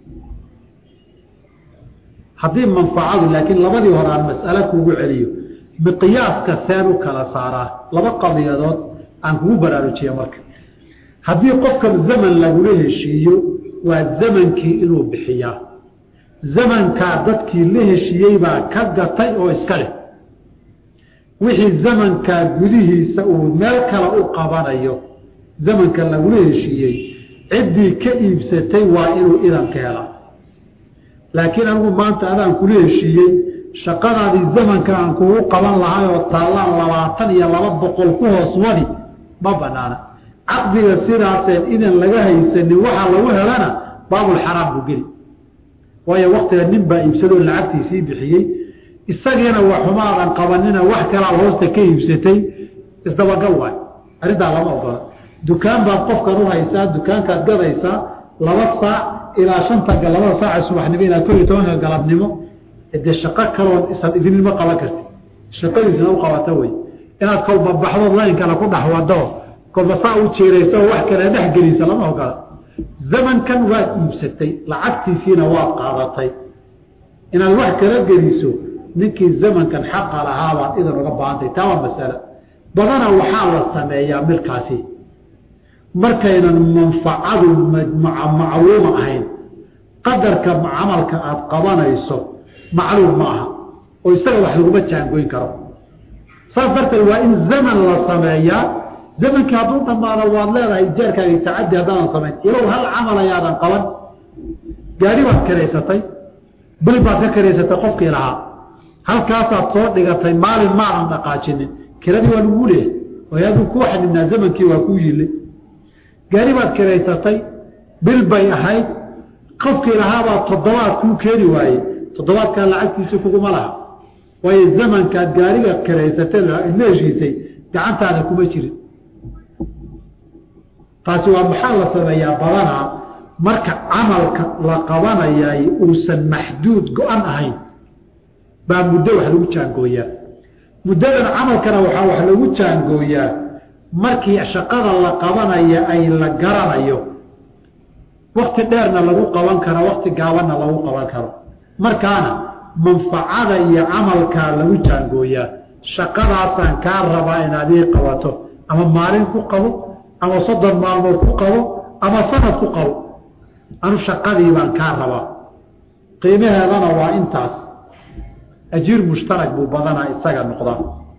حدين منفعات لكن لبدي وراء المسألة كوجو عليه بقياس كسانو كلا صارا لبقى ضيادات عن هو برارجية مركب haddii qofka zaman lagu heshiiyo waa zamankii inuu bixiyaa zamanka dadkii la heshiiyay baa ka gatay oo iska leh wixii zamanka gudihiisa uu meel kale u qabanayo zamanka lagu heshiiyay cidii ka iibsatay waa inuu idan ka hela laakiin anigu maanta adaan ku heshiiyay shaqadaadii zamanka aan ku qaban lahaa oo taalaan 20 iyo 200 ku hoos wadi ma banaana عقدي سيراسين إذن لغا هيسن وحا لو هلانا باب الحرام بقلي وهي وقت النبا يبسدوا العقد يسيب بحيي استغينا وحمارا قوانينا وحكرا وهوستا كي يبسدتي استوى قوان أريد على موضوع دكان باب قفك روها يسا دكان كاد قضى يسا لوصع إلى شنطة لوصع الصبح نبينا كل تونها قلب نمو إذا الشقاق كروان إذن المقالة كرتي shaqadiisna u qabato wey inaad kolba baxdood layn kale ku dhex wado kolba saa u jeerayso wax kale dhex gelisa lama ogola zamankan waad iibsatay lacagtiisiina waad qaadatay inaad wax kala geliso ninkii zamankan xaqa lahaa baad idan uga baahantay taa waa masale badana waxaa la sameeyaa milkaasi markaynan manfacadu macluuma ahayn qadarka camalka aad qabanayso macluum ma aha oo isaga wax laguma jaangoyn karo saas darteed waa in zaman la sameeyaa zamankii hadduu dhammaado waad leedahay jeerkaaga tacaddi haddaadan samayn ilow hal camal ayaadan qaban gaari baad karaysatay bil baad ka karaysatay qofkii lahaa halkaasaad soo dhigatay maalin maadan dhaqaajinin kiradii waa lagu leeyahay waayo aduu kuu xadidnaa zamankii waa kuu yili gaari baad karaysatay bil bay ahayd qofkii lahaabaa toddobaad kuu keeni waayey toddobaadkaa lacagtiisii kuguma laha waayo zamankaad gaariga karaysatay idla heshiisay gacantaada kuma jirin taasi waa maxaa la sameeyaa badanaa marka camalka la qabanayay uusan maxduud go-an ahayn baa muddo wax lagu jaangooyaa muddadan camalkana waxaa wax lagu jaangooyaa markii shaqada la qabanaya ay la garanayo wakti dheerna lagu qaban karo wakti gaabanna lagu qaban karo markaana manfacada iyo camalkaa lagu jaangooyaa shaqadaasaan kaa rabaa inaad ii qabato ama maalin ku qabo ama 30 maalmood ku qabo ama sanad ku qabo anu shaqadii baan kaa rabaa qiimaheedana waa intaas ajiir mushtarak buu badanaa isaga noqdaa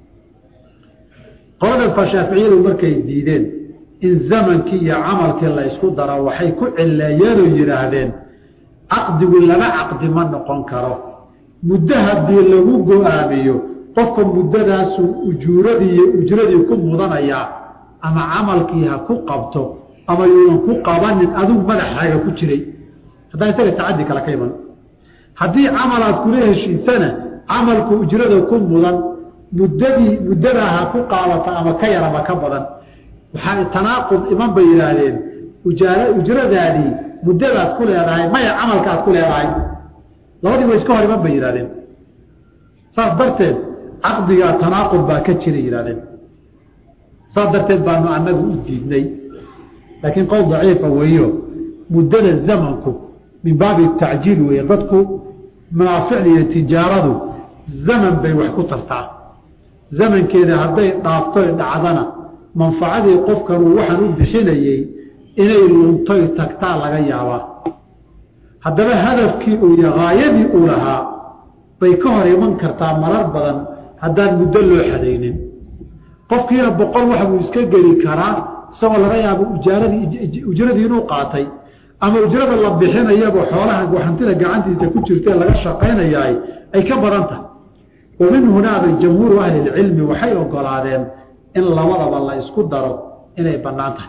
qolada shaaficiyadu markay diideen in zamankii iyo camalkii la isku daro waxay ku cileeyeen oo yiraahdeen caqdigu laba caqdi ma noqon karo muddo haddii lagu go-aamiyo qofka muddadaas ujradii ku mudanaya ama camalkii ha ku qabto ama yuunan ku qabanin adigu madaxaaga ku jiray haddaa isaga tacaddi kale ka iman haddii camalaad kula heshiisana camalku ujrada ku mudan muddadaa ha ku qaabata ama ka yar ama ka badan waxaa tanaaqud iman bay yidhaahdeen ujradaadii muddadaad ku leedahay maya camalkaad ku leedahay labadii way iska hor iman bay yidhahdeen saas darteed caqdigaa tanaaqud baa ka jira yidhahdeen saas darteed baanu annagu u diidnay laakiin qowl daciifa weeyo muddada zamanku min baabi tacjiil weeye dadku manaaficda iyo tijaaradu zaman bay wax ku tartaa zamankeeda hadday dhaafto dhacdana manfacadii qofkanuu waxaan u bixinayey inay luntoy tagtaa laga yaabaa haddaba hadafkii iyo haayadii uu lahaa bay ka hor iman kartaa marar badan haddaan muddo loo xadaynin qofkiina 100 wax buu iska geli karaa isagoo laga yaabo ujradii inuu qaatay ama ujrada la bixinayaba xoolaha waxantida gacantiisa ku jirtee laga shaqaynayaay ay ka badan tahay ومن هنا جمهور أهل العلم وحي وقلادين إن الله وضب الله يسكد دارو إنه بناته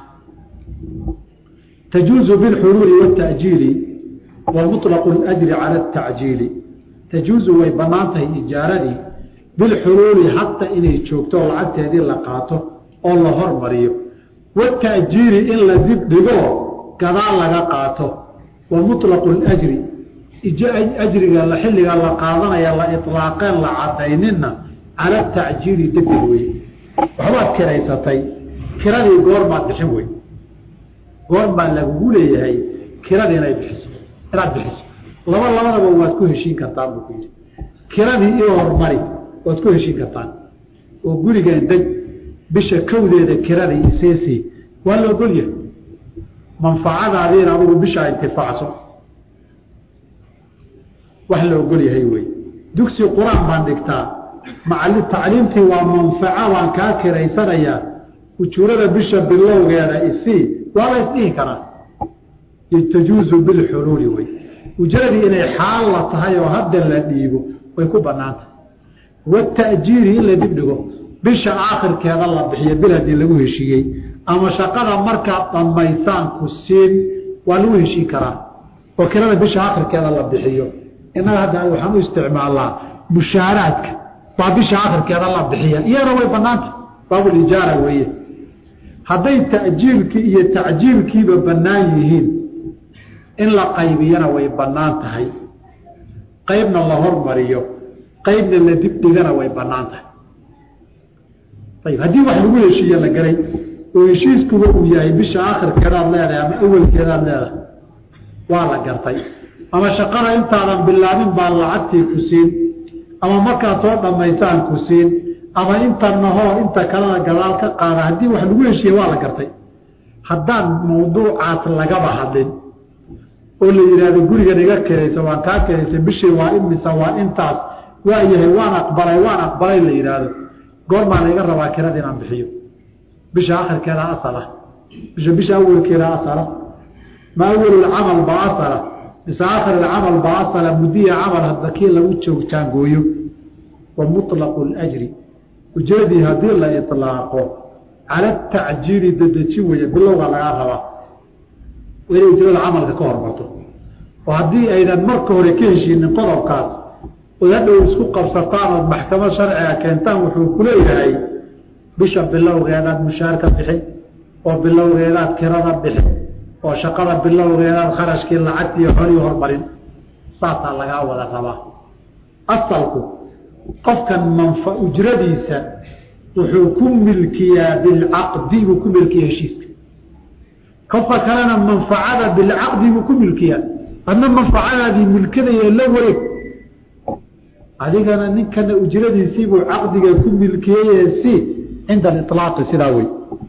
تجوز بالحلول والتأجيل ومطلق الأجر على التعجيل تجوز ويبناته إجارة بالحلول حتى إنه يشوكته العدد هذه اللقاته الله هرمريه والتأجيل إلا ذبه كذا لقاته ومطلق الأجر أجري الله حلي الله قاضنا يلا إطلاقين لعطيننا على التعجيل دبوي وحوات كريستي كرادي قربا تحوي قربا لقولي هي كرادي أنا بحس كراد بحس الله واسكوه شين كتان بكير كرادي إيوه مري واسكوه شين كتان وقولي كان دج بشا كودي ده كرادي إساسي ولا قولي منفعات علينا أقول بشا انتفاعه wax loo gol yahay way dugsi quraan baan dhigtaa macallin tacliimtii waa manfaco waan ka kiraysanaya ujurada bisha bilowgeeda isi waa la isdhihi karaa yatajuuzu bil hulul way ujradii inay xaal la tahay oo hadda la dhiibo way ku banaanta wataajiri ila dibdhigo bisha aakhirkeeda la bixiyo biladii lagu heshiiyay ama shaqada marka dhammaysaan ku siin waa lagu heshiin karaa oo kirada bisha aakhirkeeda la bixiyo إنها هذا وحنو استعمالها مشاراتك بعضيش آخر كذا الله بحية إيه روي بنات باب الإجارة وإيه هذا تأجيلك إيه تعجيلك ببنايهين إن لا قيبينا ويبنات هاي قيبنا الله هرمريو قيبنا اللي دبتنا ويبنات ayib haddii wax lagu heshiiye la galay oo heshiiskuba uu yahay bisha aakhirkeedaad leedahay ama awalkeedaad leedahay waa la gartay ama shaqada intaadan bilaabin baa lacagtii ku siin ama markaad soo dhammaysaan ku siin ama inta nahoo inta kalena gadaal ka qaada haddii wax lagu heshiiye waa la gartay haddaan mawduucaas lagaba hadlin oo la yidhaahdo gurigan iga kiraysa waan kaa kiraysa bishii waa imisa waa intaas waa yahay waan aqbalay la yidhaahdo goormaa layga rabaa kirada inaan bixiyo bisha akhirkeeda asala bisha awalkeeda asala ma awalulcamal baa asala mise aakhirulcamal baa asala mudiya camal hadda kii lagu joogjaangooyo wa muطlaqu اlajri ujeedii haddii la iطlaaqo cala atacjiili dadeji weeye bilowga lagaa rabaa inay ujrada camalka ka hormarto oo haddii aydan marka hore ka heshiinin qodobkaas ood hadhow isku qabsataan ood maxkamad sharciga keentaan wuxuu ku leeyahay bisha bilowgeedaad mushaarka bixin oo bilowgeedaad kirada bixin oo shaqada bilowgeedaad kharashkii lacagtii xolii hormarin saasaa lagaa wada rabaa asalku qofkan ujradiisa wuxuu ku milkiyaa bilcaqdi buu ku milkiya heshiiska qofka kalena manfacada bilcaqdi buu ku milkiyaa adna manfacadaadii milkadaya la wareeg adigana ninkana ujradiisiibuu caqdiga ku milkiyey si cinda aliطlaaqi sidaa wey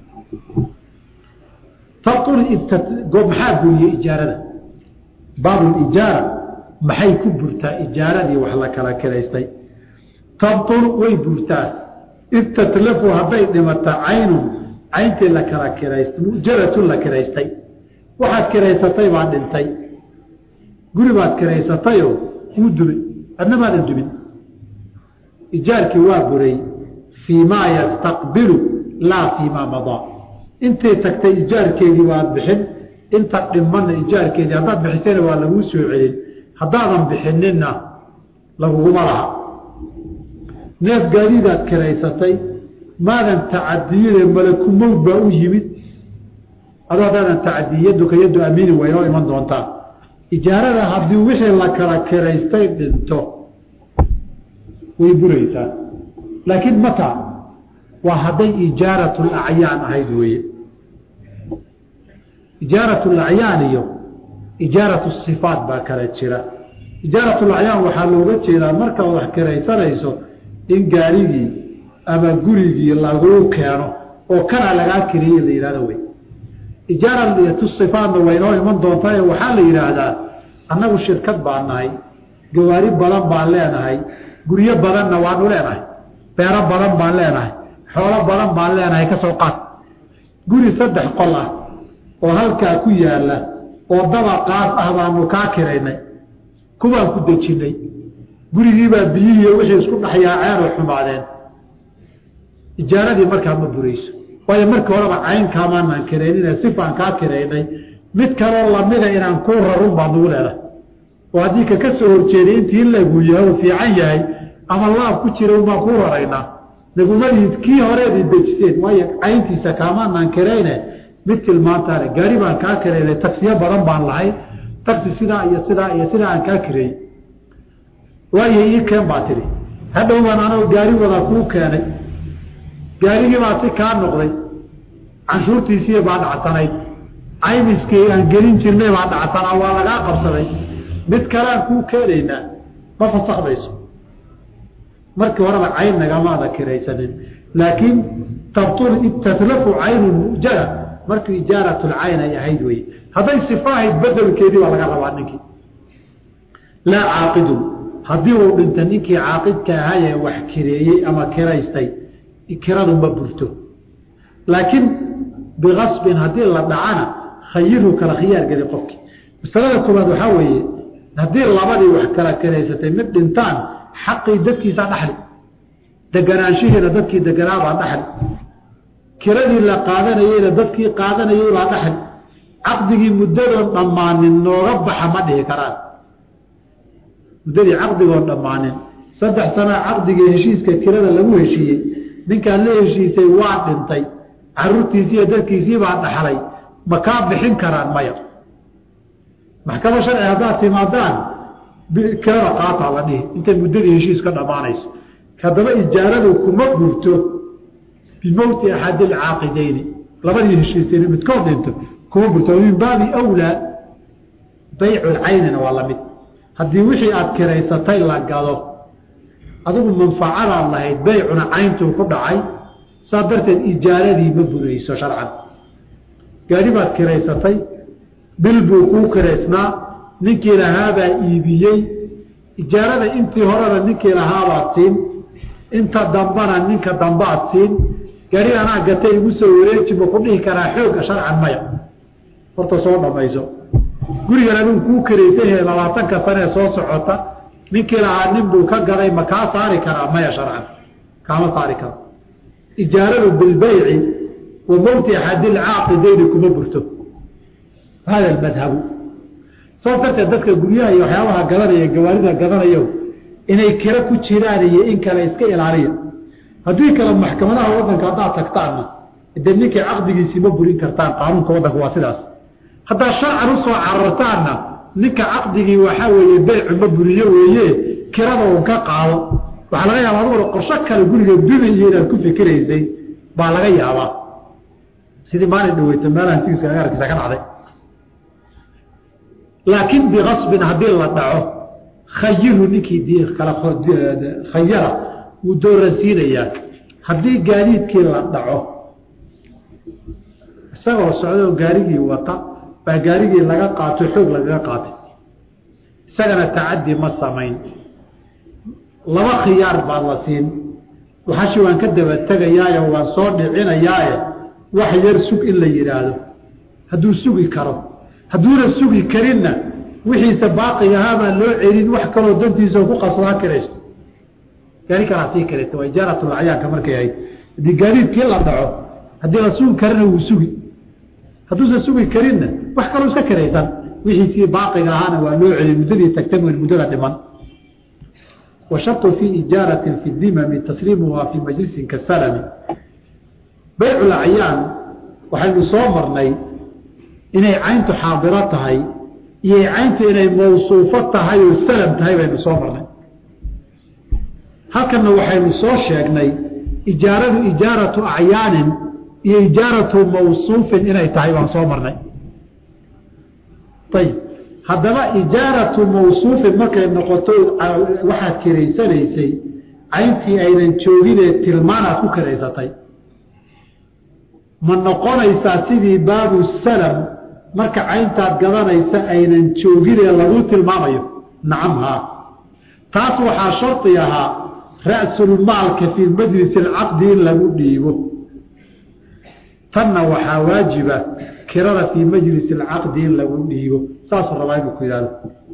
maxaa buriyey ijaarada baabulijaara maxay ku burtaa ijaaradii wax la kala kiraystay tabtul way burtaa id tatlafu hadday dhimata caynun cayntii la kala kiraystay mujaratu la kiraystay waxaad kiraysatay baa dhintay guri baad kiraysatayoo wuu dumay adna maadan dumin ijaarkii waa buray fii maa yastaqbilu laa fii maa madaa intay tagtay ijaarkeedii waad bixin inta dhimanna ijaarkeedii haddaad bixisayna waa laguu soo celin haddaadan bixinina laguguma laha neef gaadiidaad kiraysatay maadan tacadiyine malakumowd baa u yimid adoo haddaadan tacadiyi yaduka yaddu amiini waynoo iman doontaa ijaarada haddii wixii la kala kiraystay dhinto way buraysaa laakiin mataa waa hadday ijaaratu lacyaan ahayd weeye ijaaratu lacyaan iyo ijaaratu sifaat baa kala jira ijaaratu lacyaan waxaa looga jeedaa markaad wax kiraysanayso in gaarigii ama gurigii laguu keeno oo kana lagaa kiriyey la yidhahdo wey ijaaratu sifaatna waynoo iman doontaa waxaa la yidhaahdaa annagu shirkad baan nahay gawaari badan baan leenahay guryo badanna waanu leenahay beero badan baan leenahay xoolo badan baan leenahay ka soo qaad guri 3 qol ah oo halkaa ku yaala oo dabaqaas ah baanu kaa kiraynay kuwaan ku dejinay gurigiibaa biyihii wixii isku dhaxyaaceen oo xumaadeen ijaaradii markaa ma burayso waayo markii horeba caynkaamaan kiraynina sifaan kaa kiraynay mid kaloo lamida inaan kuu rarun baad nagu leedahay oo haddii ka soo horjeeday intii lagu yahay oo fiican yahay ama laab ku jira unbaan kuu raraynaa nagumadii kii horeedii dejiseen waayo cayntiisa kaamaanaan kirayne mid tilmaantaane gaari baan kaa kireynay tagsiyo badan baan lahay tagsi sidaa iyo sidaa iyo sidaa aan kaa kireeyey waayo ii keen baa tidhi hadhow baan anoo gaari wadaa kuu keenay gaarigii baa si kaa noqday canshuurtiisii baa dhacsanayd caymiskii aan gelin jirnay baa dhacsanaa waa lagaa qabsaday mid kaleaan kuu keenaynaa ma fasakmayso markii horeba cayn nagamaada kiraysanin laakiin tatlafu caynu mujara markii ijaaratulcayn ay ahayd weye hadday sifa ahayd bedelkeedii baa laga rabaa ninkii laa caaqidun haddii uu dhinta ninkii caaqidka ahaayee wax kireeyey ama kiraystay kiradu ma burto laakiin biqasbin haddii la dhacana khayirhu kala khiyaar geli qofkii masalada koobaad waxaa weeye haddii labadii wax kala kiraysatay mid dhintaan xaqii dadkiisaa dhaxli deganaanshihiina dadkii deganaabaa dhaxli kiradii la qaadanayeyna dadkii qaadanayey baa dhaxli caqdigii muddadoon dhammaanin nooga baxa ma dhihi karaan muddadii caqdigoon dhammaanin 3 sana caqdigii heshiiska kirada lagu heshiiyey ninkaan la heshiisay waa dhintay caruurtiisii iyo dadkiisii baa dhaxlay ma kaa bixin karaan maya maxkamad sharci haddaad timaadaan kirada qaataa la dhihi intay muddadii heshiiska dhammaanayso haddaba ijaaradu kuma burto بموت أحد العاقدين لبدي هشيسين متكون انتو كما برتو من باب أولى بيع العين والله مت هدي وحي أذكريستي لقالوا أظن من فعل الله بيعنا عينته كدعي صادرت الإجارة دي مبريس شرعا قال أذكريستي بالبوكو كريسنا نكي لهذا إيبيي إجارة انت هرر نكي لهذا تين انت دنبانا نكي دنبات تين قال أنا قلتي مسوريتي بقوله كان حوق شرعا ميا فرتصورنا ميزو قولي لأنه كو كريسيه لواتنك سنة سوس عطا نكي لها نمبو كقضي مكا صاري كرا ميا شرعا كما صاري كرا إجارة بالبيع وموت أحد العاقدين كما برتو هذا المذهب صوتك تدك غريها iyo waxyaabaha gadanaya gawaarida gadanayo inay kira ku jiraan iyo in kale iska ilaaliyo hadii kala maxkamadaha wadanka hada tagtaana idinka aqdigiisa ma burin kartaan qaanuunka wadanka waa sidaas hada sharcan soo carartaana ninka aqdigii waxa weeye bayc ma buriyo weeye kirada uu ka qaado waxa laga yaabaa inuu qorshe kale guriga dibiyay inuu ku fikiraysay baa laga yaabaa sidii maalin dhaweeyay meelaha sigiisa arkiisa ka dhacday لكن بغصب هذه الله دعوه خيره نكي دي خيره ودور رسيل إياك هذه قاليد كي الله دعوه سوى السعودية قاريجي وطا فقاريجي لغا قاتل حق لغا قاتل سجن تعدي مصامين لما خيار بالرسين وحشوا أن كدب التغيايا وصور عين يايا وحير سوق إلا يراده هدو سوقي كرم هدول السوق كرينا وحي سباقي هذا لو عيرين وحكروا دنتي سوق قصوا كريس يعني كراسي كريت وإجارة العيان كما كيهي دي قريب كلا دعوه هدي السوق كرنا وسوق هدول السوق كرينا وحكروا سكريسا وحي سباقي هذا ولو عيرين مدري تكتمل المدير دمان وشرط في إجارة في الذمة من تسليمها في مجلس كالسلم بيع العيان وحل صومرني inay cayntu xaadiro tahay iyo cayntu inay mawsuufo tahay oo salam tahay baynu soo marnay halkana waxaynu soo sheegnay ijaaratu acyaanin iyo ijaaratu mawsuufin inay tahay waan soo marnay طيب haddaba ijaaratu mawsuufin markay noqoto waxaad kireysanaysay cayntii aynan joogin ee tilmaanaad ku kireysatay ma noqonaysaa sidii baabu salam marka cayntaad gadanaysa aynan joogin ee lagu tilmaamayo nacam haa taas waxaa sharti ahaa ra'sul maalka fi majlis alcaqd in lagu dhiibo tanna waxaa waajiba kirada fi majlis alcaqd in lagu dhiibo saas rabaa inuu ku yiraahdo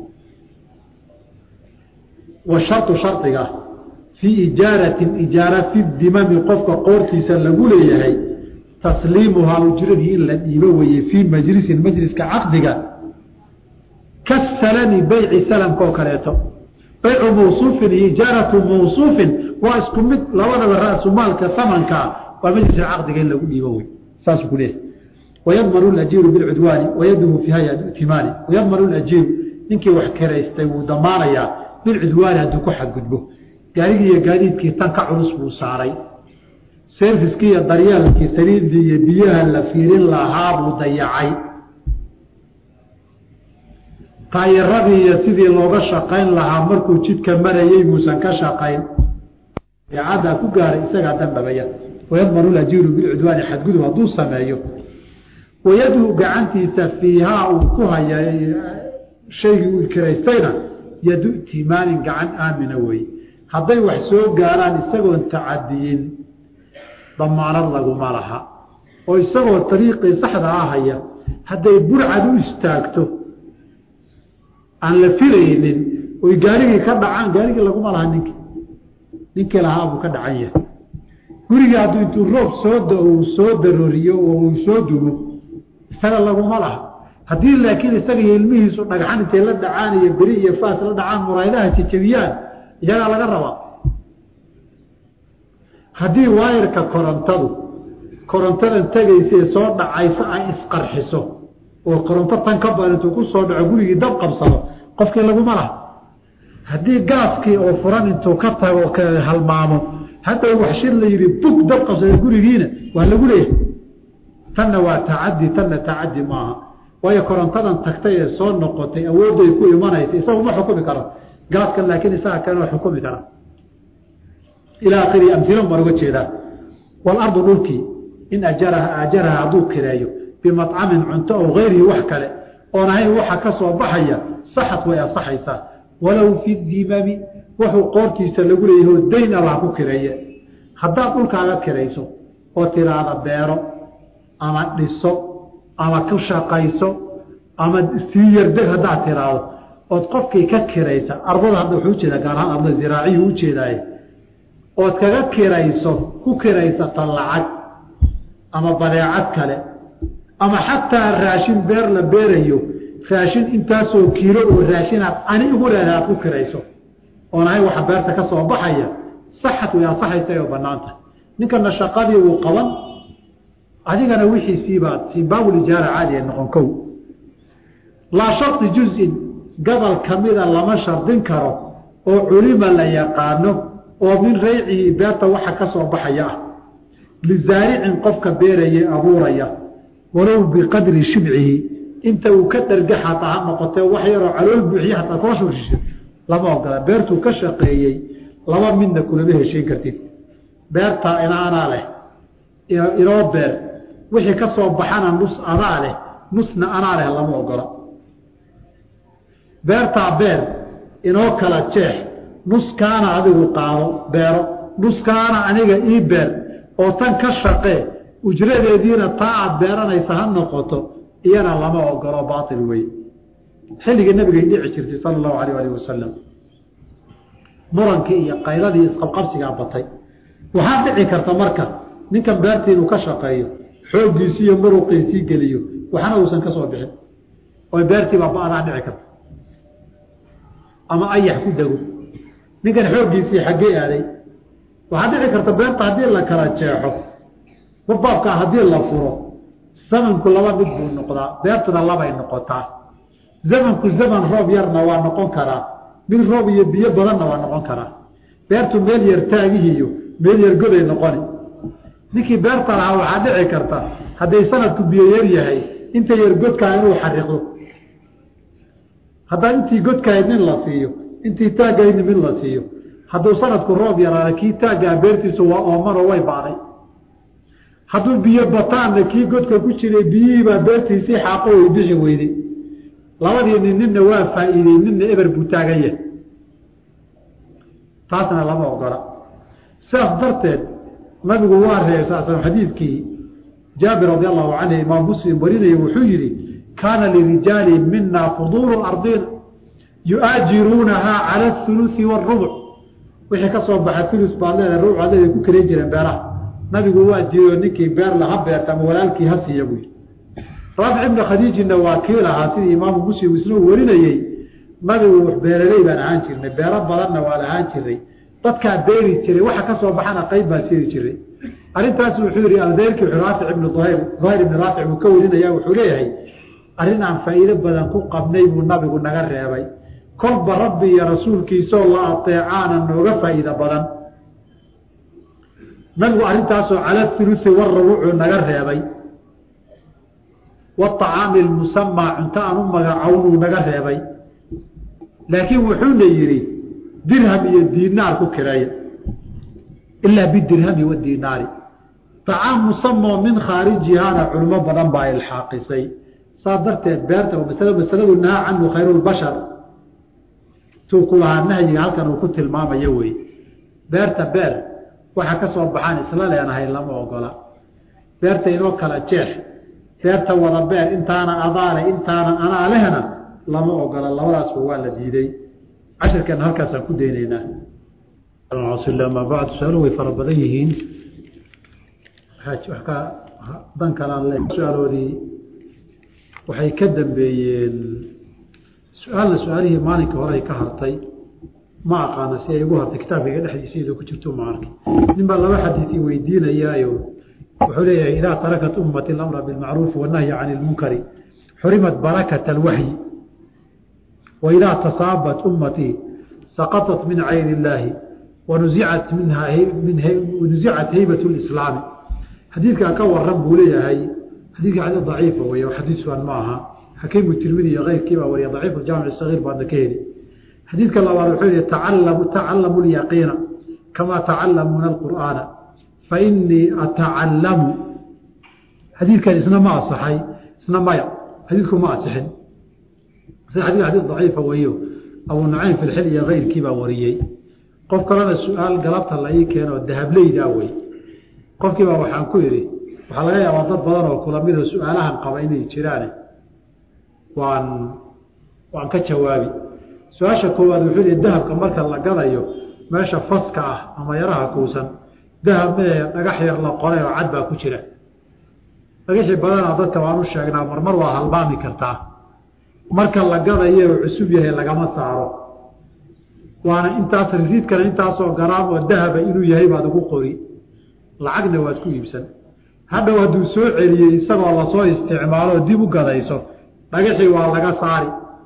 wa shartu shartiga fi ijaara fi dimami qofka qoortiisa lagu leeyahay تسليمها وجرده إلا الإيبوي في مجلس كعقدك كالسلام بيع سلام كوكريته بيع موصوف إجارة موصوف واسكمت لولا الرأس مالك ثمنك ومجلس العقدك إلا الإيبوي ساسك له ويضمن الأجير بالعدوان ويده في هيا الائتمان ويضمن الأجير إنك وحكرا يستوي ضمانيا بالعدوان هدوك حد قدبه قاليك كي تنكع نصبه صاري سيرفسكي الضريال كي سريد بيها لفيرين لهاب وضيعي طايرادي سيدي لوغا شقين لها markuu jidka marayay muusan ka shaqayn yaada ku gaaray isaga dambeeya ويضمن الأجير بالعدوان حد قدوه هدو سمايه ويده قعنتيسا فيها وكوها شيء الكريستين يدو ائتمان قعن آمنوي هذي وحسوه قالان يساقوا تعديين ضمان الله مالها ويساقوا الطريق صحدها هيا هذي برعد استاكته عن لفيرين ويقاريك كدعان قاريك الله مالها نك لها أبو كدعانيه guriga haduu intuu roob soo darooriyo oo soo dumo isaga lagu malaha hadii laakiin isaga ilmihiisu dhagaxan intee la dhacaan iyo bari iyo faas la dhacaan muraydaha jajabiyaan iyaga laga rabaa hadii waayirka korontada tagaysa soo dhacaysa ay isqarxiso oo koronto tan ka badanto ku soo dhaco guriga dab qabsado qofkii lagu malaha hadii gaaskii oo furan intuu ka tago ka halmaamo حتى وحشر لي بوك دقة سيقولينا وهلا قوليه تنا وتعدي تنا تعدي معها وهي كورنتانا تكتي صون نقطي أوده يكون يمانيس يسوي ما حكومي كرا قاس كان لكن يساعد كانوا حكومي كرا إلى آخر أمثلة مرة كذا والأرض ملكي إن أجرها عدو كرايو بمطعم عنته أو غيره وحكله ونهي وحكسه بحية صحت ويا صحيسا ولو في الدمام وحو قورتي سلقوا له الدين الله كرايه حتى أقول كذا كرايسو وترى على بيرو أما نسو أما كشاقيسو أما سير ده هذا ترى وتقفك ككرايسا أرض هذا حوجة كارها أرض زراعي حوجة ده وتكذا كرايسو كرايسا طلعت أما بلعت كله أما حتى الراشين بير لبيريو راشين انتاسو كيلو والراشين أنا أقول أنا أقول كرايسو وأنا هاي وحبارتك صوب بحية صحت ويا صحي سيو بنانته نكنا الشقادي وقوان هذيك أنا وحي سيباب الإجارة عالية نقنكو لا شرط جزء قبل كميدا لما شرطين كرو وعلم لا يقانو ومن ريعه بيرتا وحكا صوب بحية للزارع قفك بيري أبوريا ولو بقدر شبعه انت وكتر قحة طعام قطة وحيرو على البحية حتى توشو الشيء لما أقول بيرتو كشقيي لما منا كل به شيء كرتين بيرتا أنا له إيرو بير وحي كسب بحنا نص أنا له نصنا أنا له لما أقول بيرتا بير إنه كلا تشح نص كان هذا القارو بير نص كان أنيجا إيبر أو تنكشقي وجرد يدينا طاعة بيرنا يسهل نقطه إيانا لما أقول باطل وي حلق النبي يدعي عشرتي صلى الله عليه وسلم مرنكي iyo qayladii isqabqabsiga batay waxa dhici karta marka ninkan beertii uu ka shaqeeyo xoogiisa iyo muruqiisa geliyo waxana uusan ka soo bixin oo beertii baa dhici karta ama ayax ku dago ninkan xoogiisa xagee aaday waxa dhici karta beerta hadii la kala jeexo baabka hadii la furo zamanku laba mid buu noqdaa beertuna laba ay noqotaa zamanku zaman roob yarna waa noqon karaa mid roob iyo biyo badanna waa noqon karaa beertu meel yar taagihiyo meel yar goday noqoni ninkii beerta lahaa waxaa dhici karta hadday sanadku biyo yar yahay inta yar godkaa inuu xariiqo haddaa intii godkahaydnin la siiyo intii taaggahaydnin mid la siiyo hadduu sanadku roob yaraana kii taaggaa beertiisu waa oomanoo way bacday hadduu biyo bataanna kii godka ku jiray biyihiibaa beertiisii xaaqo way bixi weyday labadii ninna waa faa'iiday ninna eber buu taagan yahay taasna lama ogola sidaas darteed nabigu waa reesay xadiidkii jaabir radiyallahu anhu imaam muslim warinaya wuxuu yidhi kaana lirijaali mina fuduulu ardina yu'aajiruunahaa cala athuluthi waarubuc wixii ka soo baxa thuluth baa leedahay rubuc adeegay ku kala jireen beeraha nabigu waa jiyo ninkii beer laha beerta ama walaalkii ha siiya buu رافع ابن خديج وكيلها سيدي إمام مسلم وسنو ورينيي نبي وحبيرلي بان عان جيرني بير بدلنا ولا عان جيري dadka beeri jiray waxa ka soo baxana qayb baa sii jiray arintaas wuxuu yiri aldeerki Raafi ibn Zuhayr ibn Raafi uu ka warinaya wuxuu leeyahay arin aan faa'iido badan ku qabnay buu nabigu naga reebay kolba rabbi iyo rasuulkiisa la ateecana nooga faa'iido badan nabigu arintaas oo cala thuluthi warrubu naga reebay والطعام المسمى انت انو مغعون نغريبي لكن وحنا يري درهم والدينار كرايه الا بالدرهم والدينار طعام مسمى من خارجها علماء بدن باي الحاقسي صادرت بيرته وبسبب انها عنه خير البشر توكلها نهي halkan uu ku tilmaamayo way beerta beer waxa ka soo baxaan isla leenahay lama ogola beerta inoo kala jeex beerta wada beer intaana adaale intaana ana lehna lama ogola labadaas waa la diiday عشركان halkaas ku deeynaa ma baad su'aalo way farabadan waxa dan kala su'aaloodi waxay ka dambeeyeen su'aalihi maalinka hore ay ka hartay ma aqaan si ay ugu hartay kitaabka dhexdiisa ku jirto maarkii nimba laba xadiisi weydiinayaayo wuxuu leeyahay ila tarakat ummati al-amra bil ma'ruf wa nahy 'anil munkari hurimat barakat al-wahy wa ila tasabat ummati سقطت من عين الله ونزعت منها ونزعت هيبة الإسلام حديث كان ورم بوليه هي حديث حديث ضعيف وهي وحديث سؤال معها حكيم الترمذي غير كما وهي ضعيف الجامع الصغير بعد كده حديث كان الله وحده تعلموا اليقين كما تعلمون القرآن فإني أتعلم حديث كان اسمه ما صحي اسمه ما حديثكم ما صحن حديث ضعيف وهي أو نعيم في الحلية غير كما وريي قف كلنا السؤال قلبت الله كانوا الذهب لي داوي قف كما وحان كيري waxaa laga yaabaa dad badan oo kula mid ah su'aalahan qaba inay jiraan waan ka jawaabi su'aasha koowaad wuxuu leeyahay dahabka marka la gadayo meesha faska ah ama yaraha kuusan dahab dhagax yar la qoray oo cad baa ku jira dhagaxii badan dadka waan u sheegnaa marmar waa halbaami kartaa marka la gadayo cusub yahay lagama saaro waana intaas risiid kale intaas oo garaam oo dahab inuu yahay baad ugu qori lacagna waad ku iibsan hadda waduu soo celiyay isagoo la soo isticmaalo dib u gadayso dhagaxii waa laga saari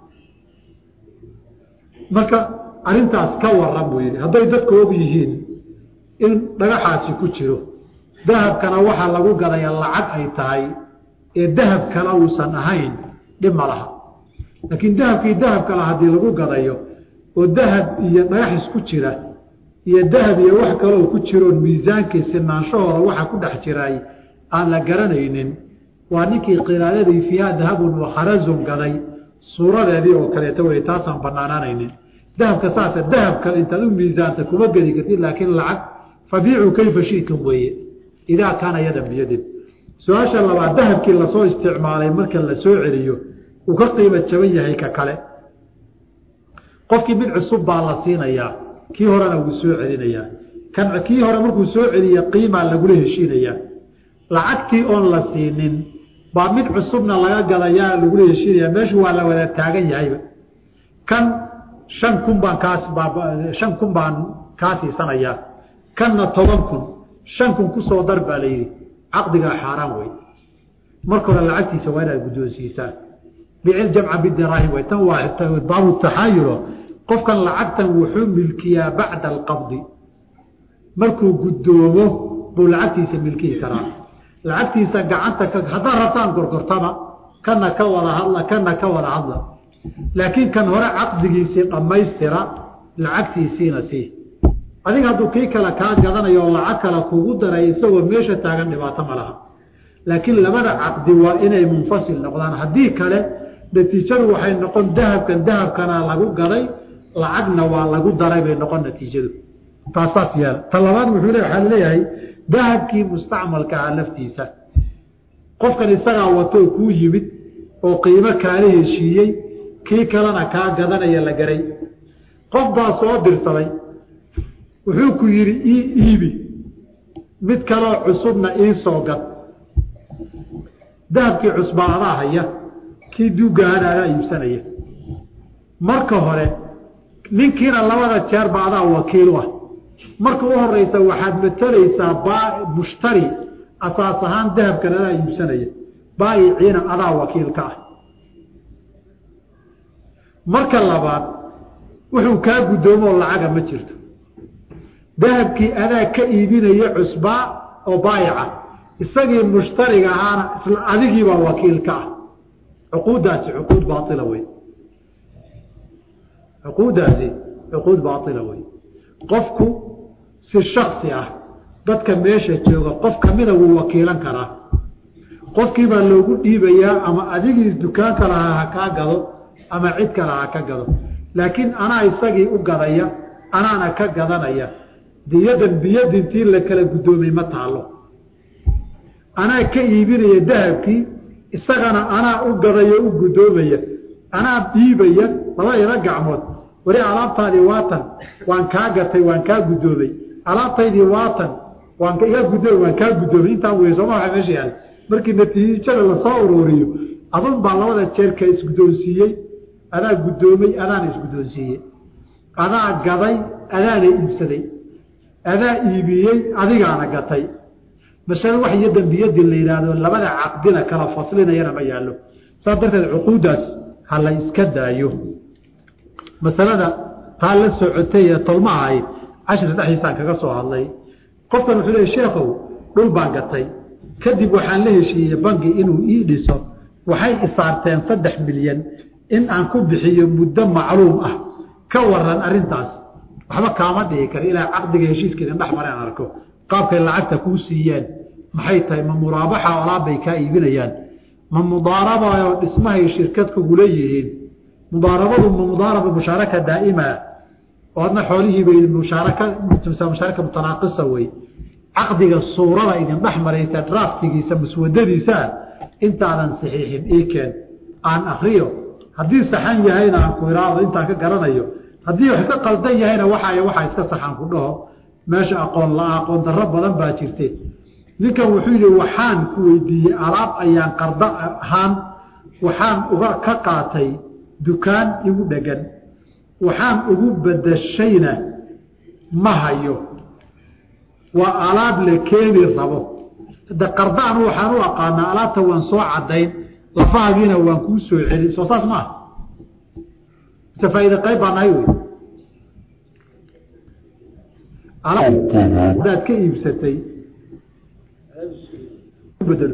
marka arintaas ka waran buu yiri haday dadku og yihiin in dhagaxaasi ku jiro dahabkana waxa lagu gadaya lacag ay tahay ee dahab kala uusan ahayn dhib malaha laakiin dahab kala hadii lagu gadayo oo dahab iyo dhagax isku jira iyo dahab iyo wax kale oo ku jiro miisaankiisa naanshaha waxa ku dhex jiray aan la garanaynin waa ninkii qiraadadii fiiha dahabun wa kharazun gaday suuradeedii oo kale way taasan banaananaynin dahabka saasa dahabka inta uu miisaanta kuma gadi kartid laakiin lacag fabiicu kayfa shiikum weeye idaa kaana yadan biyadin su'aasha labaad dahabkii la soo isticmaalay marka la soo celiyo uu ka qiimo jaban yahay ka kale qofkii mid cusub baa la siinayaa kii horena uu soo celinayaa kan kii hore markuu soo celiyo qiimo lagu heshiinayaa lacagtii oon la siinin baa mid cusubna laga gadayaa lagu heshiinayaa meeshu waa la wada taagan yahay kan 5,000 baan kaasi sanaya kanna 10,000 5,000 ku soo darbaa leeyahay aqdiga xaraan way marka la lacagtiisa waa inaad guddoonsiisaa bi'il jam'a bid-dirahim wa tan waa baabu tahayyur qofkan lacagtan wuxuu milkiyaa ba'da al-qabd markuu guddoomo buu lacagtiisa milkii karaa lacagtiisa gacanta ka hadaa rabtaan gorgortaba kana ka wada hadla laakiin kan hore aqdigiisa dhamaystira lacagtiisina si adiga haduu kii kala ka gadanayo lacag kala kugu daray isagoo meesha taagan dhibaato malaha laakiin labada aqdi waa inay munfasil noqdaan hadii kale natiijadu waxay noqon dahabkana lagu gaday lacagna waa lagu daray bay noqon natiijadu taasaas yaal talabaad wuxuu leeyahay dahabkii mustacmalka ah laftiisa qofkan isaga wato ku yimid oo qiimo kaale heshiiyay kii kalena ka gadanaya la garay qof baa soo dirsaday wuxuu ku yiri iibi mid kale cusubna ii soo gad dahabkii cusbaada haya kii duugaana iibsanaya marka hore ninkiina labada jeer baada wakiil ah marka u horeysa waxaad matalaysaa baa mushtari asaas ahaan dahabkana iibsanaya baayiina adaa wakiilka ah marka labaad wuxuu ka gudoomo lacag ma jirto dahabkii adaa ka iibinaya cusba oo baayica isagii mushtariga ahaana isla adigii baa wakiilka ah عقوداتي عقود باطلة وي عقود باطلة وي قفكو سي الشخصي dadka meesha jooga qof kamida uu wakiilan karaa qofkii baa loogu dhiibayaa ama adigii dukaanka lahaa ka gado ama cid kale ha ka gado laakiin ana isagii u gadaya anaana ka gadanaya biyadintii la kala gudoomay ma taalo ana ka iibinaya dahabkii isagana ana u gadayo u gudoomaya ana dhiibaya laba ila gacmood wari alaabtaadi waatan waan ka gatay waan ka gudoomay alaabtaadi waatan waan ka gudoomay inta weeso ma waxa meesha yaal markii natiijada la soo ururiyo adan baa labada jeer ka isgudoonsiiyay ana gudoomay ana isgudoonsiiyay ana gaday ana iibsaday ana iibiyay adiga ana gatay mas'ala wax yadan biyad la yiraahdo labada aqdina kala faslinayna ma yaalo sadarteed uquudaas hala iska daayo mas'alada taala socotay tolmaay cashir dhexdiisaan kaga soo hadlay qofkan wuxuu leeyahay sheekhow dhul baan gatay kadib waxaan la heshiiyey bangi inuu ii dhiso waxay isaarteen 3 milyan in aan ku bixiyo muddo macluum ah ka waran arintaas waxba kaama dhigi karo ilaa caqdiga heshiiskiisa dhex mareen arko qaabkay lacagta ku siiyeen maxay tahay ma muraabaxa wala bay ka iibinayaan ma mudaaraba oo dhismaha shirkadku guleeyihiin mudaarabadu ma mudaaraba musharaka daa'ima oo adna xoolihi bay musharaka mutanaaqisa way caqdiga suurada idin dhex maraysa draftigiisa muswadadiisa intaadan saxiixin eekeen aan akhriyo haddii saxan yahayna aan ku iraado intaan ka garanayo haddii wax ka qaldan yahayna waxa iska saxan ku dhaho meesha aqoon darro badan baa jirtay ninkan wuxuu yiri waxaan ku weydiiyey alaab ayaan qarda ahaan waxaan uga ka qaatay dukaan igu dhagan waxaan ugu badashayna ma hayo waa alaab la keeni rabo da qardaan waxaan u aqaana alaabta waan soo cadayn lafaagiina waan ku soo celin soo saas ma safaayada qayb baan ahay alaabta ka iibsatay بدل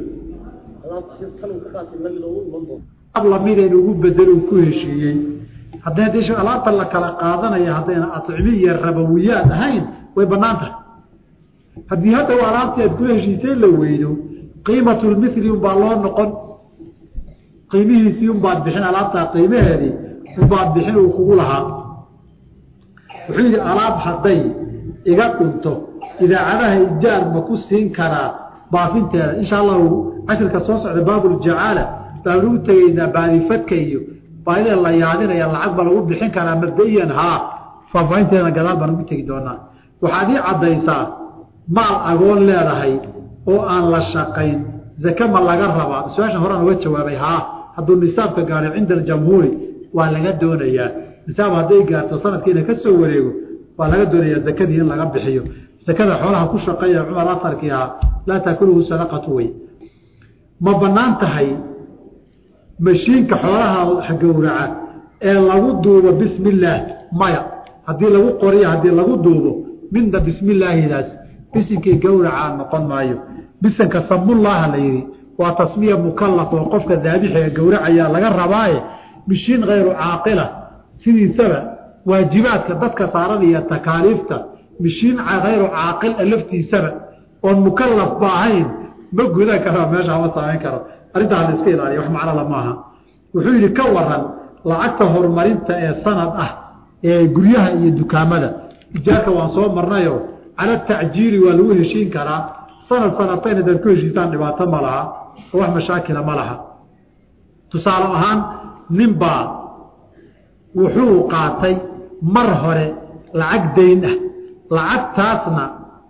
قبل ميدين ugu bedelo ku heshiiyay haddii disho alaabta la kala qaadanaya hadayna atcimiye rabawiyaad ahayn way banaanta haddii hada alaabta ku heshiisay la weydo qiimatu mithli baa loo noqon qiimihiisa baa bixin alaabta qiimaheedii baa bixin uu kugu lahaa wixii alaab haday iga dhunto idaacadaha ijaar ma ku siin karaa baafinteeda insha Allah ashirka soo socda baabul jaala baanu tagayna baarifadka iyo baayada la yaadinaya lacag bal ugu bixin kara mabdayan ha faafaynteena gadaal baan ugu tagi doonaa waxaad cadaysaa maal agoon leedahay oo aan la shaqayn zakama laga rabaa su'aasha hore aan uga jawaabay ha haduu nisaabka gaaray inda jamhuuri waa laga doonayaa nisaab haday gaarto sanadkiina ka soo wareego waa laga doonayaa zakadii in laga bixiyo zakada xoolaha ku shaqeeya Umar afarkiya la taakuluhu sadaqatu way ma banaantahay mashiinka xoolaha gowraca ee lagu duubo bismillah maya hadii lagu qoriyo hadii lagu duubo minda bismillah ilaas bisinka gowraca noqon maayo bisanka sabullah la yiri waa tasmiya mukallaf oo qofka daabixiga gowracaya laga rabaaye mashiin غير caaqila sidii saba waajibaadka dadka saaran iyo takaaliifta mashiin غير caaqil alafti saba oo mukallaf baahayn ma guda kara meesha ama saameyn karo arinta la iska ilaaliyo wax macna la maaha wuxuu yiri ka waran lacagta horumarinta ee sanad ah ee guryaha iyo dukaamada ijaarka waan soo marnayo ala ta'jiiri waa lagu heshiin karaa sanadtayn dad ku heshiisaan dhibaato ma laha wax mashaakil ma laha tusaale ahaan nimba wuxuu qaatay mar hore lacag deyn ah lacagtaasna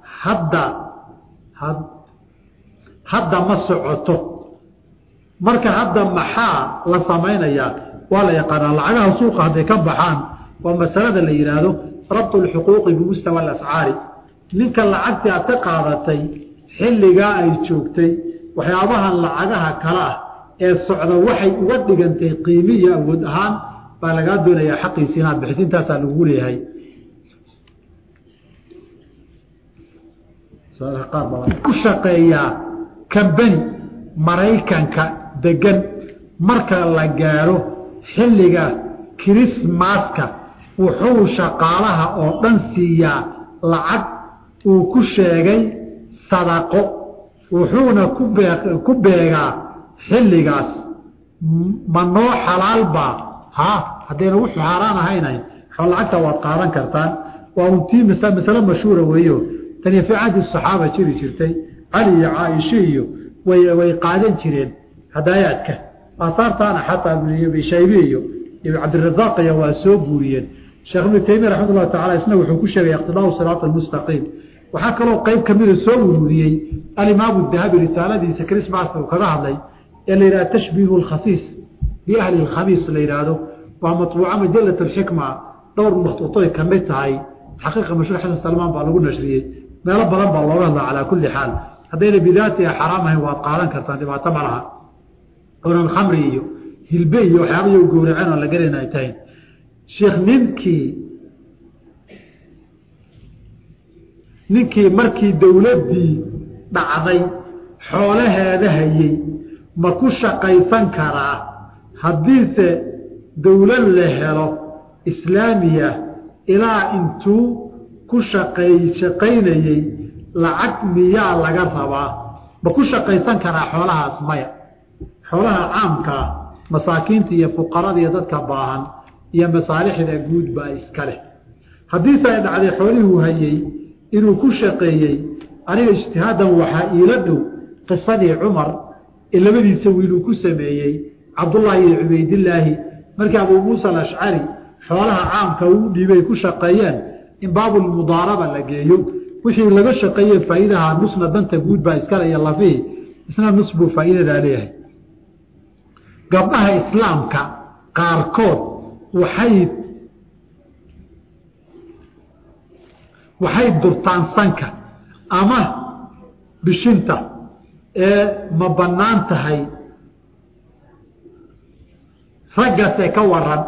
hadda ma socoto marka hadda maxaa la sameynaya waa la yaqaan lacagaha suuqa haday ka baxaan waa masalada la yiraahdo rabtu al-huquuq bi mustawa al-as'aar ninka lacagta aad ka qaadatay xilliga ay joogtay waxyaabaha lacagaha kala ah ee socda waxay uga dhigantay qiimiye awood ahaan baa laga doonayaa xaqiisina bixintaas lagu leeyahay ku shaqeeya company Mareykanka degan marka la gaaro xilliga Christmaska wuxuu shaqaalaha oo dhan siiya lacag uu ku sheegay sadaqo wuxuuna ku beegaa xilligaas manoo xalaal ba ha hadayna wuxuu xaraan ahaynay lacagta waad qaadan kartaan waa untii mas'ala mashhuura weeyo tani fi aad saxaaba jirtay Ali iyo Aisha iyo way qaadan jireen hadaayadka asaartaana xataa ibn Shaybiyo ibn Abd al-Razzaq ya waa soo guuriyeen Sheekh Ibn Taymiyyah rahimahullah ta'ala isna wuxuu ku sheegay iqtidaa siraat al-mustaqim waxa kale oo qayb kamid soo ururiyay al-Imam al-Dhahabi risaaladiisa Christmas oo kaga hadlay إلى تشبيه الخصيص بأهل الخميس اللي يرادوا ومطبوعة مجلة الحكمة دور مخطوطة كميتها حقيقة مشروع حسن سلمان بقى نشريه ما رب الله على كل حال هذين بذاتها حرامها وقارن كرتان ما تمرها قرن خمري هلبي وحامي وجورعين ولا قرينا ايتين شيخ نمكي ninkii markii dawladdii dhacday xoolaheeda hayay ma ku shaqaysan karaa haddiise dawlad la helo islaamiya ilaa intuu ku shaqaynayey lacag miyaa laga rabaa ma ku shaqaysan karaa xoolahaas maya xoolaha caamkaa masaakiinta iyo fuqarada iyo dadka baahan iyo masaalixda guud baa iska leh haddiise ay dhacday xoolihuu hayey inuu ku shaqeeyey aniga ijtihaadan waxaa iila dhow qisadii cumar ee labadiisa wiiluu ku sameeyey cabdullaahi iyo cubaydillaahi markii abuu muusa alashcari xoolaha caamka uu dhiibay ku shaqeeyeen in baabulmudaaraba la geeyo wixii laga shaqeeyey faa'iidaha nusna danta guud baa iskale iyo lafihii isna nus buu faa'iidadaa leeyahay gabdhaha islaamka qaarkood waxay durtaan sanka ama bishinta ee ma bannaan tahay raggaasee ka waran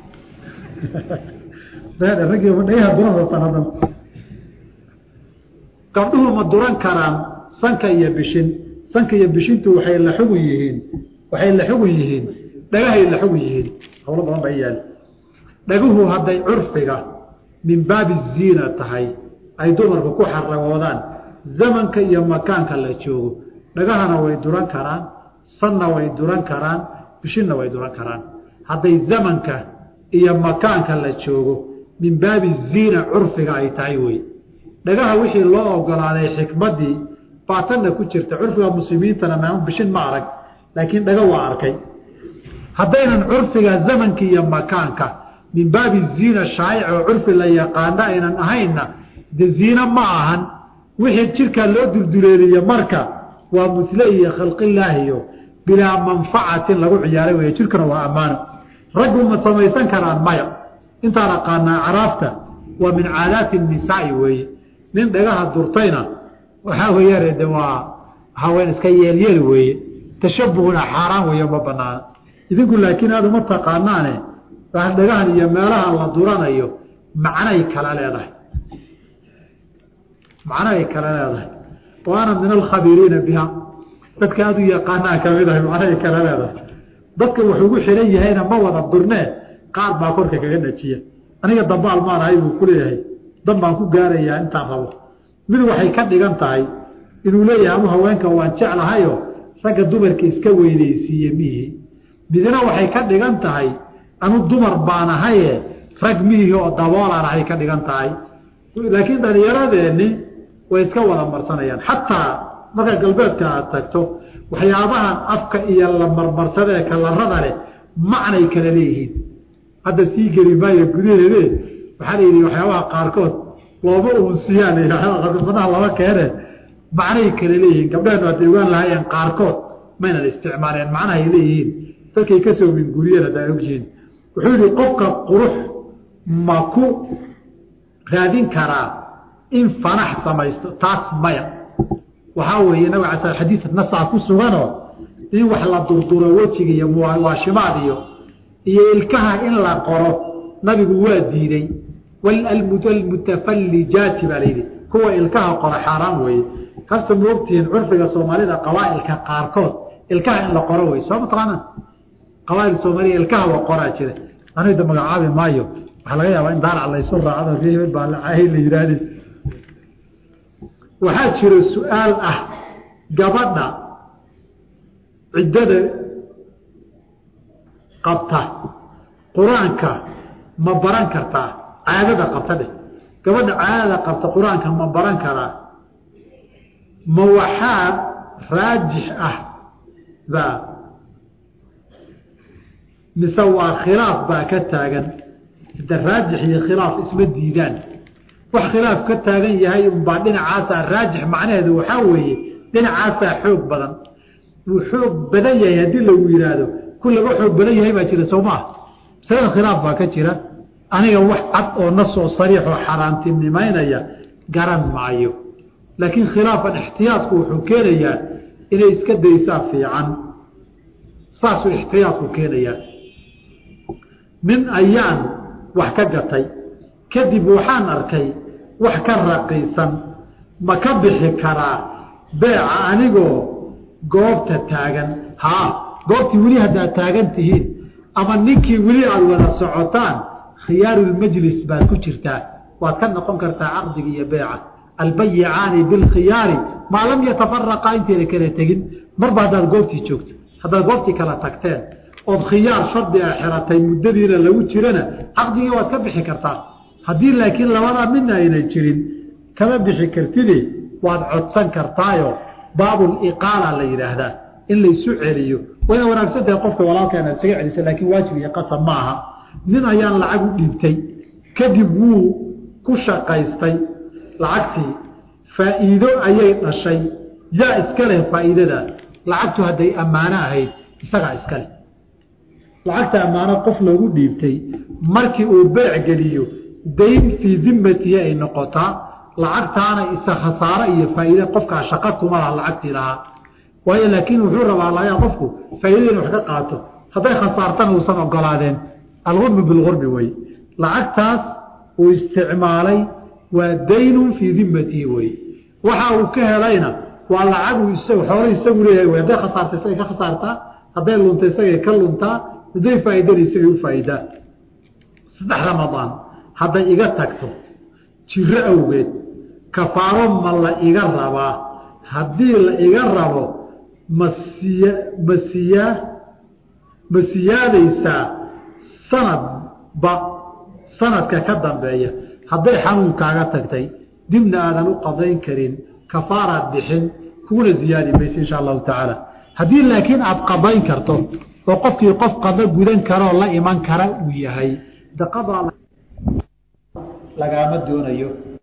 gabdhuhu ma duran karaan sanka iyo bishin sanka iyo bishintu waxay la xugun yihiin dhagahay la xugun yihiin howlo badan baa yaal dhaguhu hadday curfiga min baabi ziina tahay ay dumarku ku xaragoodaan zamanka iyo makaanka la joogo dhagahana way duran karaan sanna way duran karaan bishinna way duran karaan hadday zamanka iyo makaanka la joogo min baabi ziina curfiga ay tahay wey dhagaha wixii loo ogolaaday xikmaddii baatanna ku jirta curfiga muslimiintana maa bishin ma arag laakiin dhaga waa arkay haddaynan curfiga zamanka iyo makaanka min baabi ziina shaa'ic oo curfi la yaqaano aynan ahaynna de ziina ma ahan wixii jirka loo dulduleeliye marka waa musle iyo khalqillaahiyo bilaa manfacatin lagu ciyaaray wey jirkana waa ammaano raggu ma samaysan karaan maya intaan aqaanaa caraafta waa min caadaati nisaa'i weeye nin dhagaha durtayna waxaa weeyaan de waa haween iska yeelyeel weeye tashabuhuna xaaraan weeye ma banaana idinku laakiin aad uma taqaanaane dhagahan iyo meelaha la duranayo macnay kala leedahay waana min alkhabiiriina biha dadka aad u yaqaanaa kamid ahay macnay kala leedahay dadka wuxuu ugu xiran yahayna ma wada durnee qaar baa korka kaga dhajiya aniga dambaal maan ahay buu ku leeyahay dan baan ku gaarayaa intaan rabo mid waxay ka dhigan tahay inuu leeyahay ama haweenka waan jeclahayo ragga dumarka iska weynaysiiye mihi midna waxay ka dhigan tahay anu dumar baan ahaye rag mihi oo daboolaan ahay ka dhigan tahay laakiin dhalinyaradeenni way iska wada marsanayaan xataa marka galbeedka aad tagto waxyaabahan afka iyo la marmarsadee kalarada leh macnay kala leeyihiin hadda sii geli maayo gudaheede waxaa la yidhi waxyaabaha qaarkood looma unsiyaan waxyaabaha lama keene macnay kala leeyihiin gabdhahenu hadday ogaan lahaayeen qaarkood maynan isticmaaleen macnahay leeyihiin dadkay ka soo minguriyeen haddaa ogyihiin wuxuu yidhi qofka qurux ma ku raadin karaa in fanax samaysto taas maya waxaa weeye nabig ala sl xadiid nasaa ku suganoo in wax la durduro wejiga iyo muwaashimaad iyo ilkaha in la qoro nabigu waa diiday almutafallijaati baa layidhi kuwa ilkaha qoro xaaraan weeye kasta ma ogtihiin curfiga soomaalida qabaa'ilka qaarkood ilkaha in la qoro wey soo mataqaana qabaa'il soomaaliya ilkaha waa qoraa jira anida magacaabi maayo waxaa laga yaabaa in daarac laysu raacdo reebel baa lacaahay la yidhaahde waxaa jira su-aal ah gabadha ciddada qabta qur-aanka ma baran kartaa caadada qabta dheh gabadha caadada qabta qur-aanka ma baran karaa ma waxaa raajix ah baa mise waa khilaaf baa ka taagan hada raajix iyo khilaaf isma diidaan wax khilaaf ka taagan yahay unbaa dhinacaasaa raajix macnaheedu waxaa weeye dhinacaasaa xoog badan wuu xoog badan yahay haddii lagu yidhaahdo kullaba xoog badan yahay baa jira soo maah masalada khilaaf baa ka jira aniga wax cad oo nas oo sariix oo xaaraantinimaynaya garan maayo laakiin khilaafan ixtiyaadku wuxuu keenayaa inay iska daysaa fiican saasuu ixtiyaadku keenayaa min ayaan wax ka gatay kadib waxaan arkay wax ka raqiisan ma ka bixi karaa beeca anigoo goobta taagan goobtii weli haddaad taagan tihiin ama ninkii weli aada wada socotaan khiyaarulmajlis baad ku jirtaa waad ka noqon kartaa caqdiga iyo beeca albayicaani bilkhiyaari maa lam yatafaraqaa intayna kala tegin marba haddaad goobtii joogto haddaad goobtii kala tagteen ood khiyaar shardi a xiratay muddadiina lagu jirana caqdigii waad ka bixi kartaa haddii laakiin labadaa midna aynay jirin kama bixi kartide waad codsan kartaayo baabuliqaala la yidhaahdaa in laysu celiyo wayna wanaagsan tahay qofka walaalka inaad isaga celisa laakiin waajib iyo qasab ma aha nin ayaan lacag u dhiibtay kadib wuu ku shaqaystay lacagtii faa'iido ayay dhashay yaa iska leh faa'iidada lacagtu hadday ammaano ahayd isagaa iska leh lacagta ammaano qof loogu dhiibtay markii uu beec geliyo dayn fii dimmatihi ay noqotaa lacagtaana isa khasaaro iyo faa'iide qofkaa shaqa kuma laha lacagtii lahaa waayo laakiin wuxuu rabaa layaa qofku faa'iidada wax ka qaato hadday khasaartana uusan ogolaadeen algurbi bilgurbi wey lacagtaas uu isticmaalay waa daynun fii dimmatihi wey waxa uu ka helayna waa lacagu xoolo isagu leeyahay wey hadday khasaarta isagay ka khasaartaa hadday lunta isagay ka luntaa hadday faa'iidana isagay u faa'iidaa 3 ramadaan hadday iga tagto jiro awgeed kafaaro ma la iga rabaa haddii la iga rabo ma siyaadaysaa sanadka ka dambeeya hadday xanuunkaaga tagtay dibna aadan u qadayn karin kafaaraad bixin kuna ziyaadi maysa insha allahu tacaala haddii laakiin aad qadayn karto oo qofkii qof qado gudan karoo la iman kara uu yahay de qadaa lagaama doonayo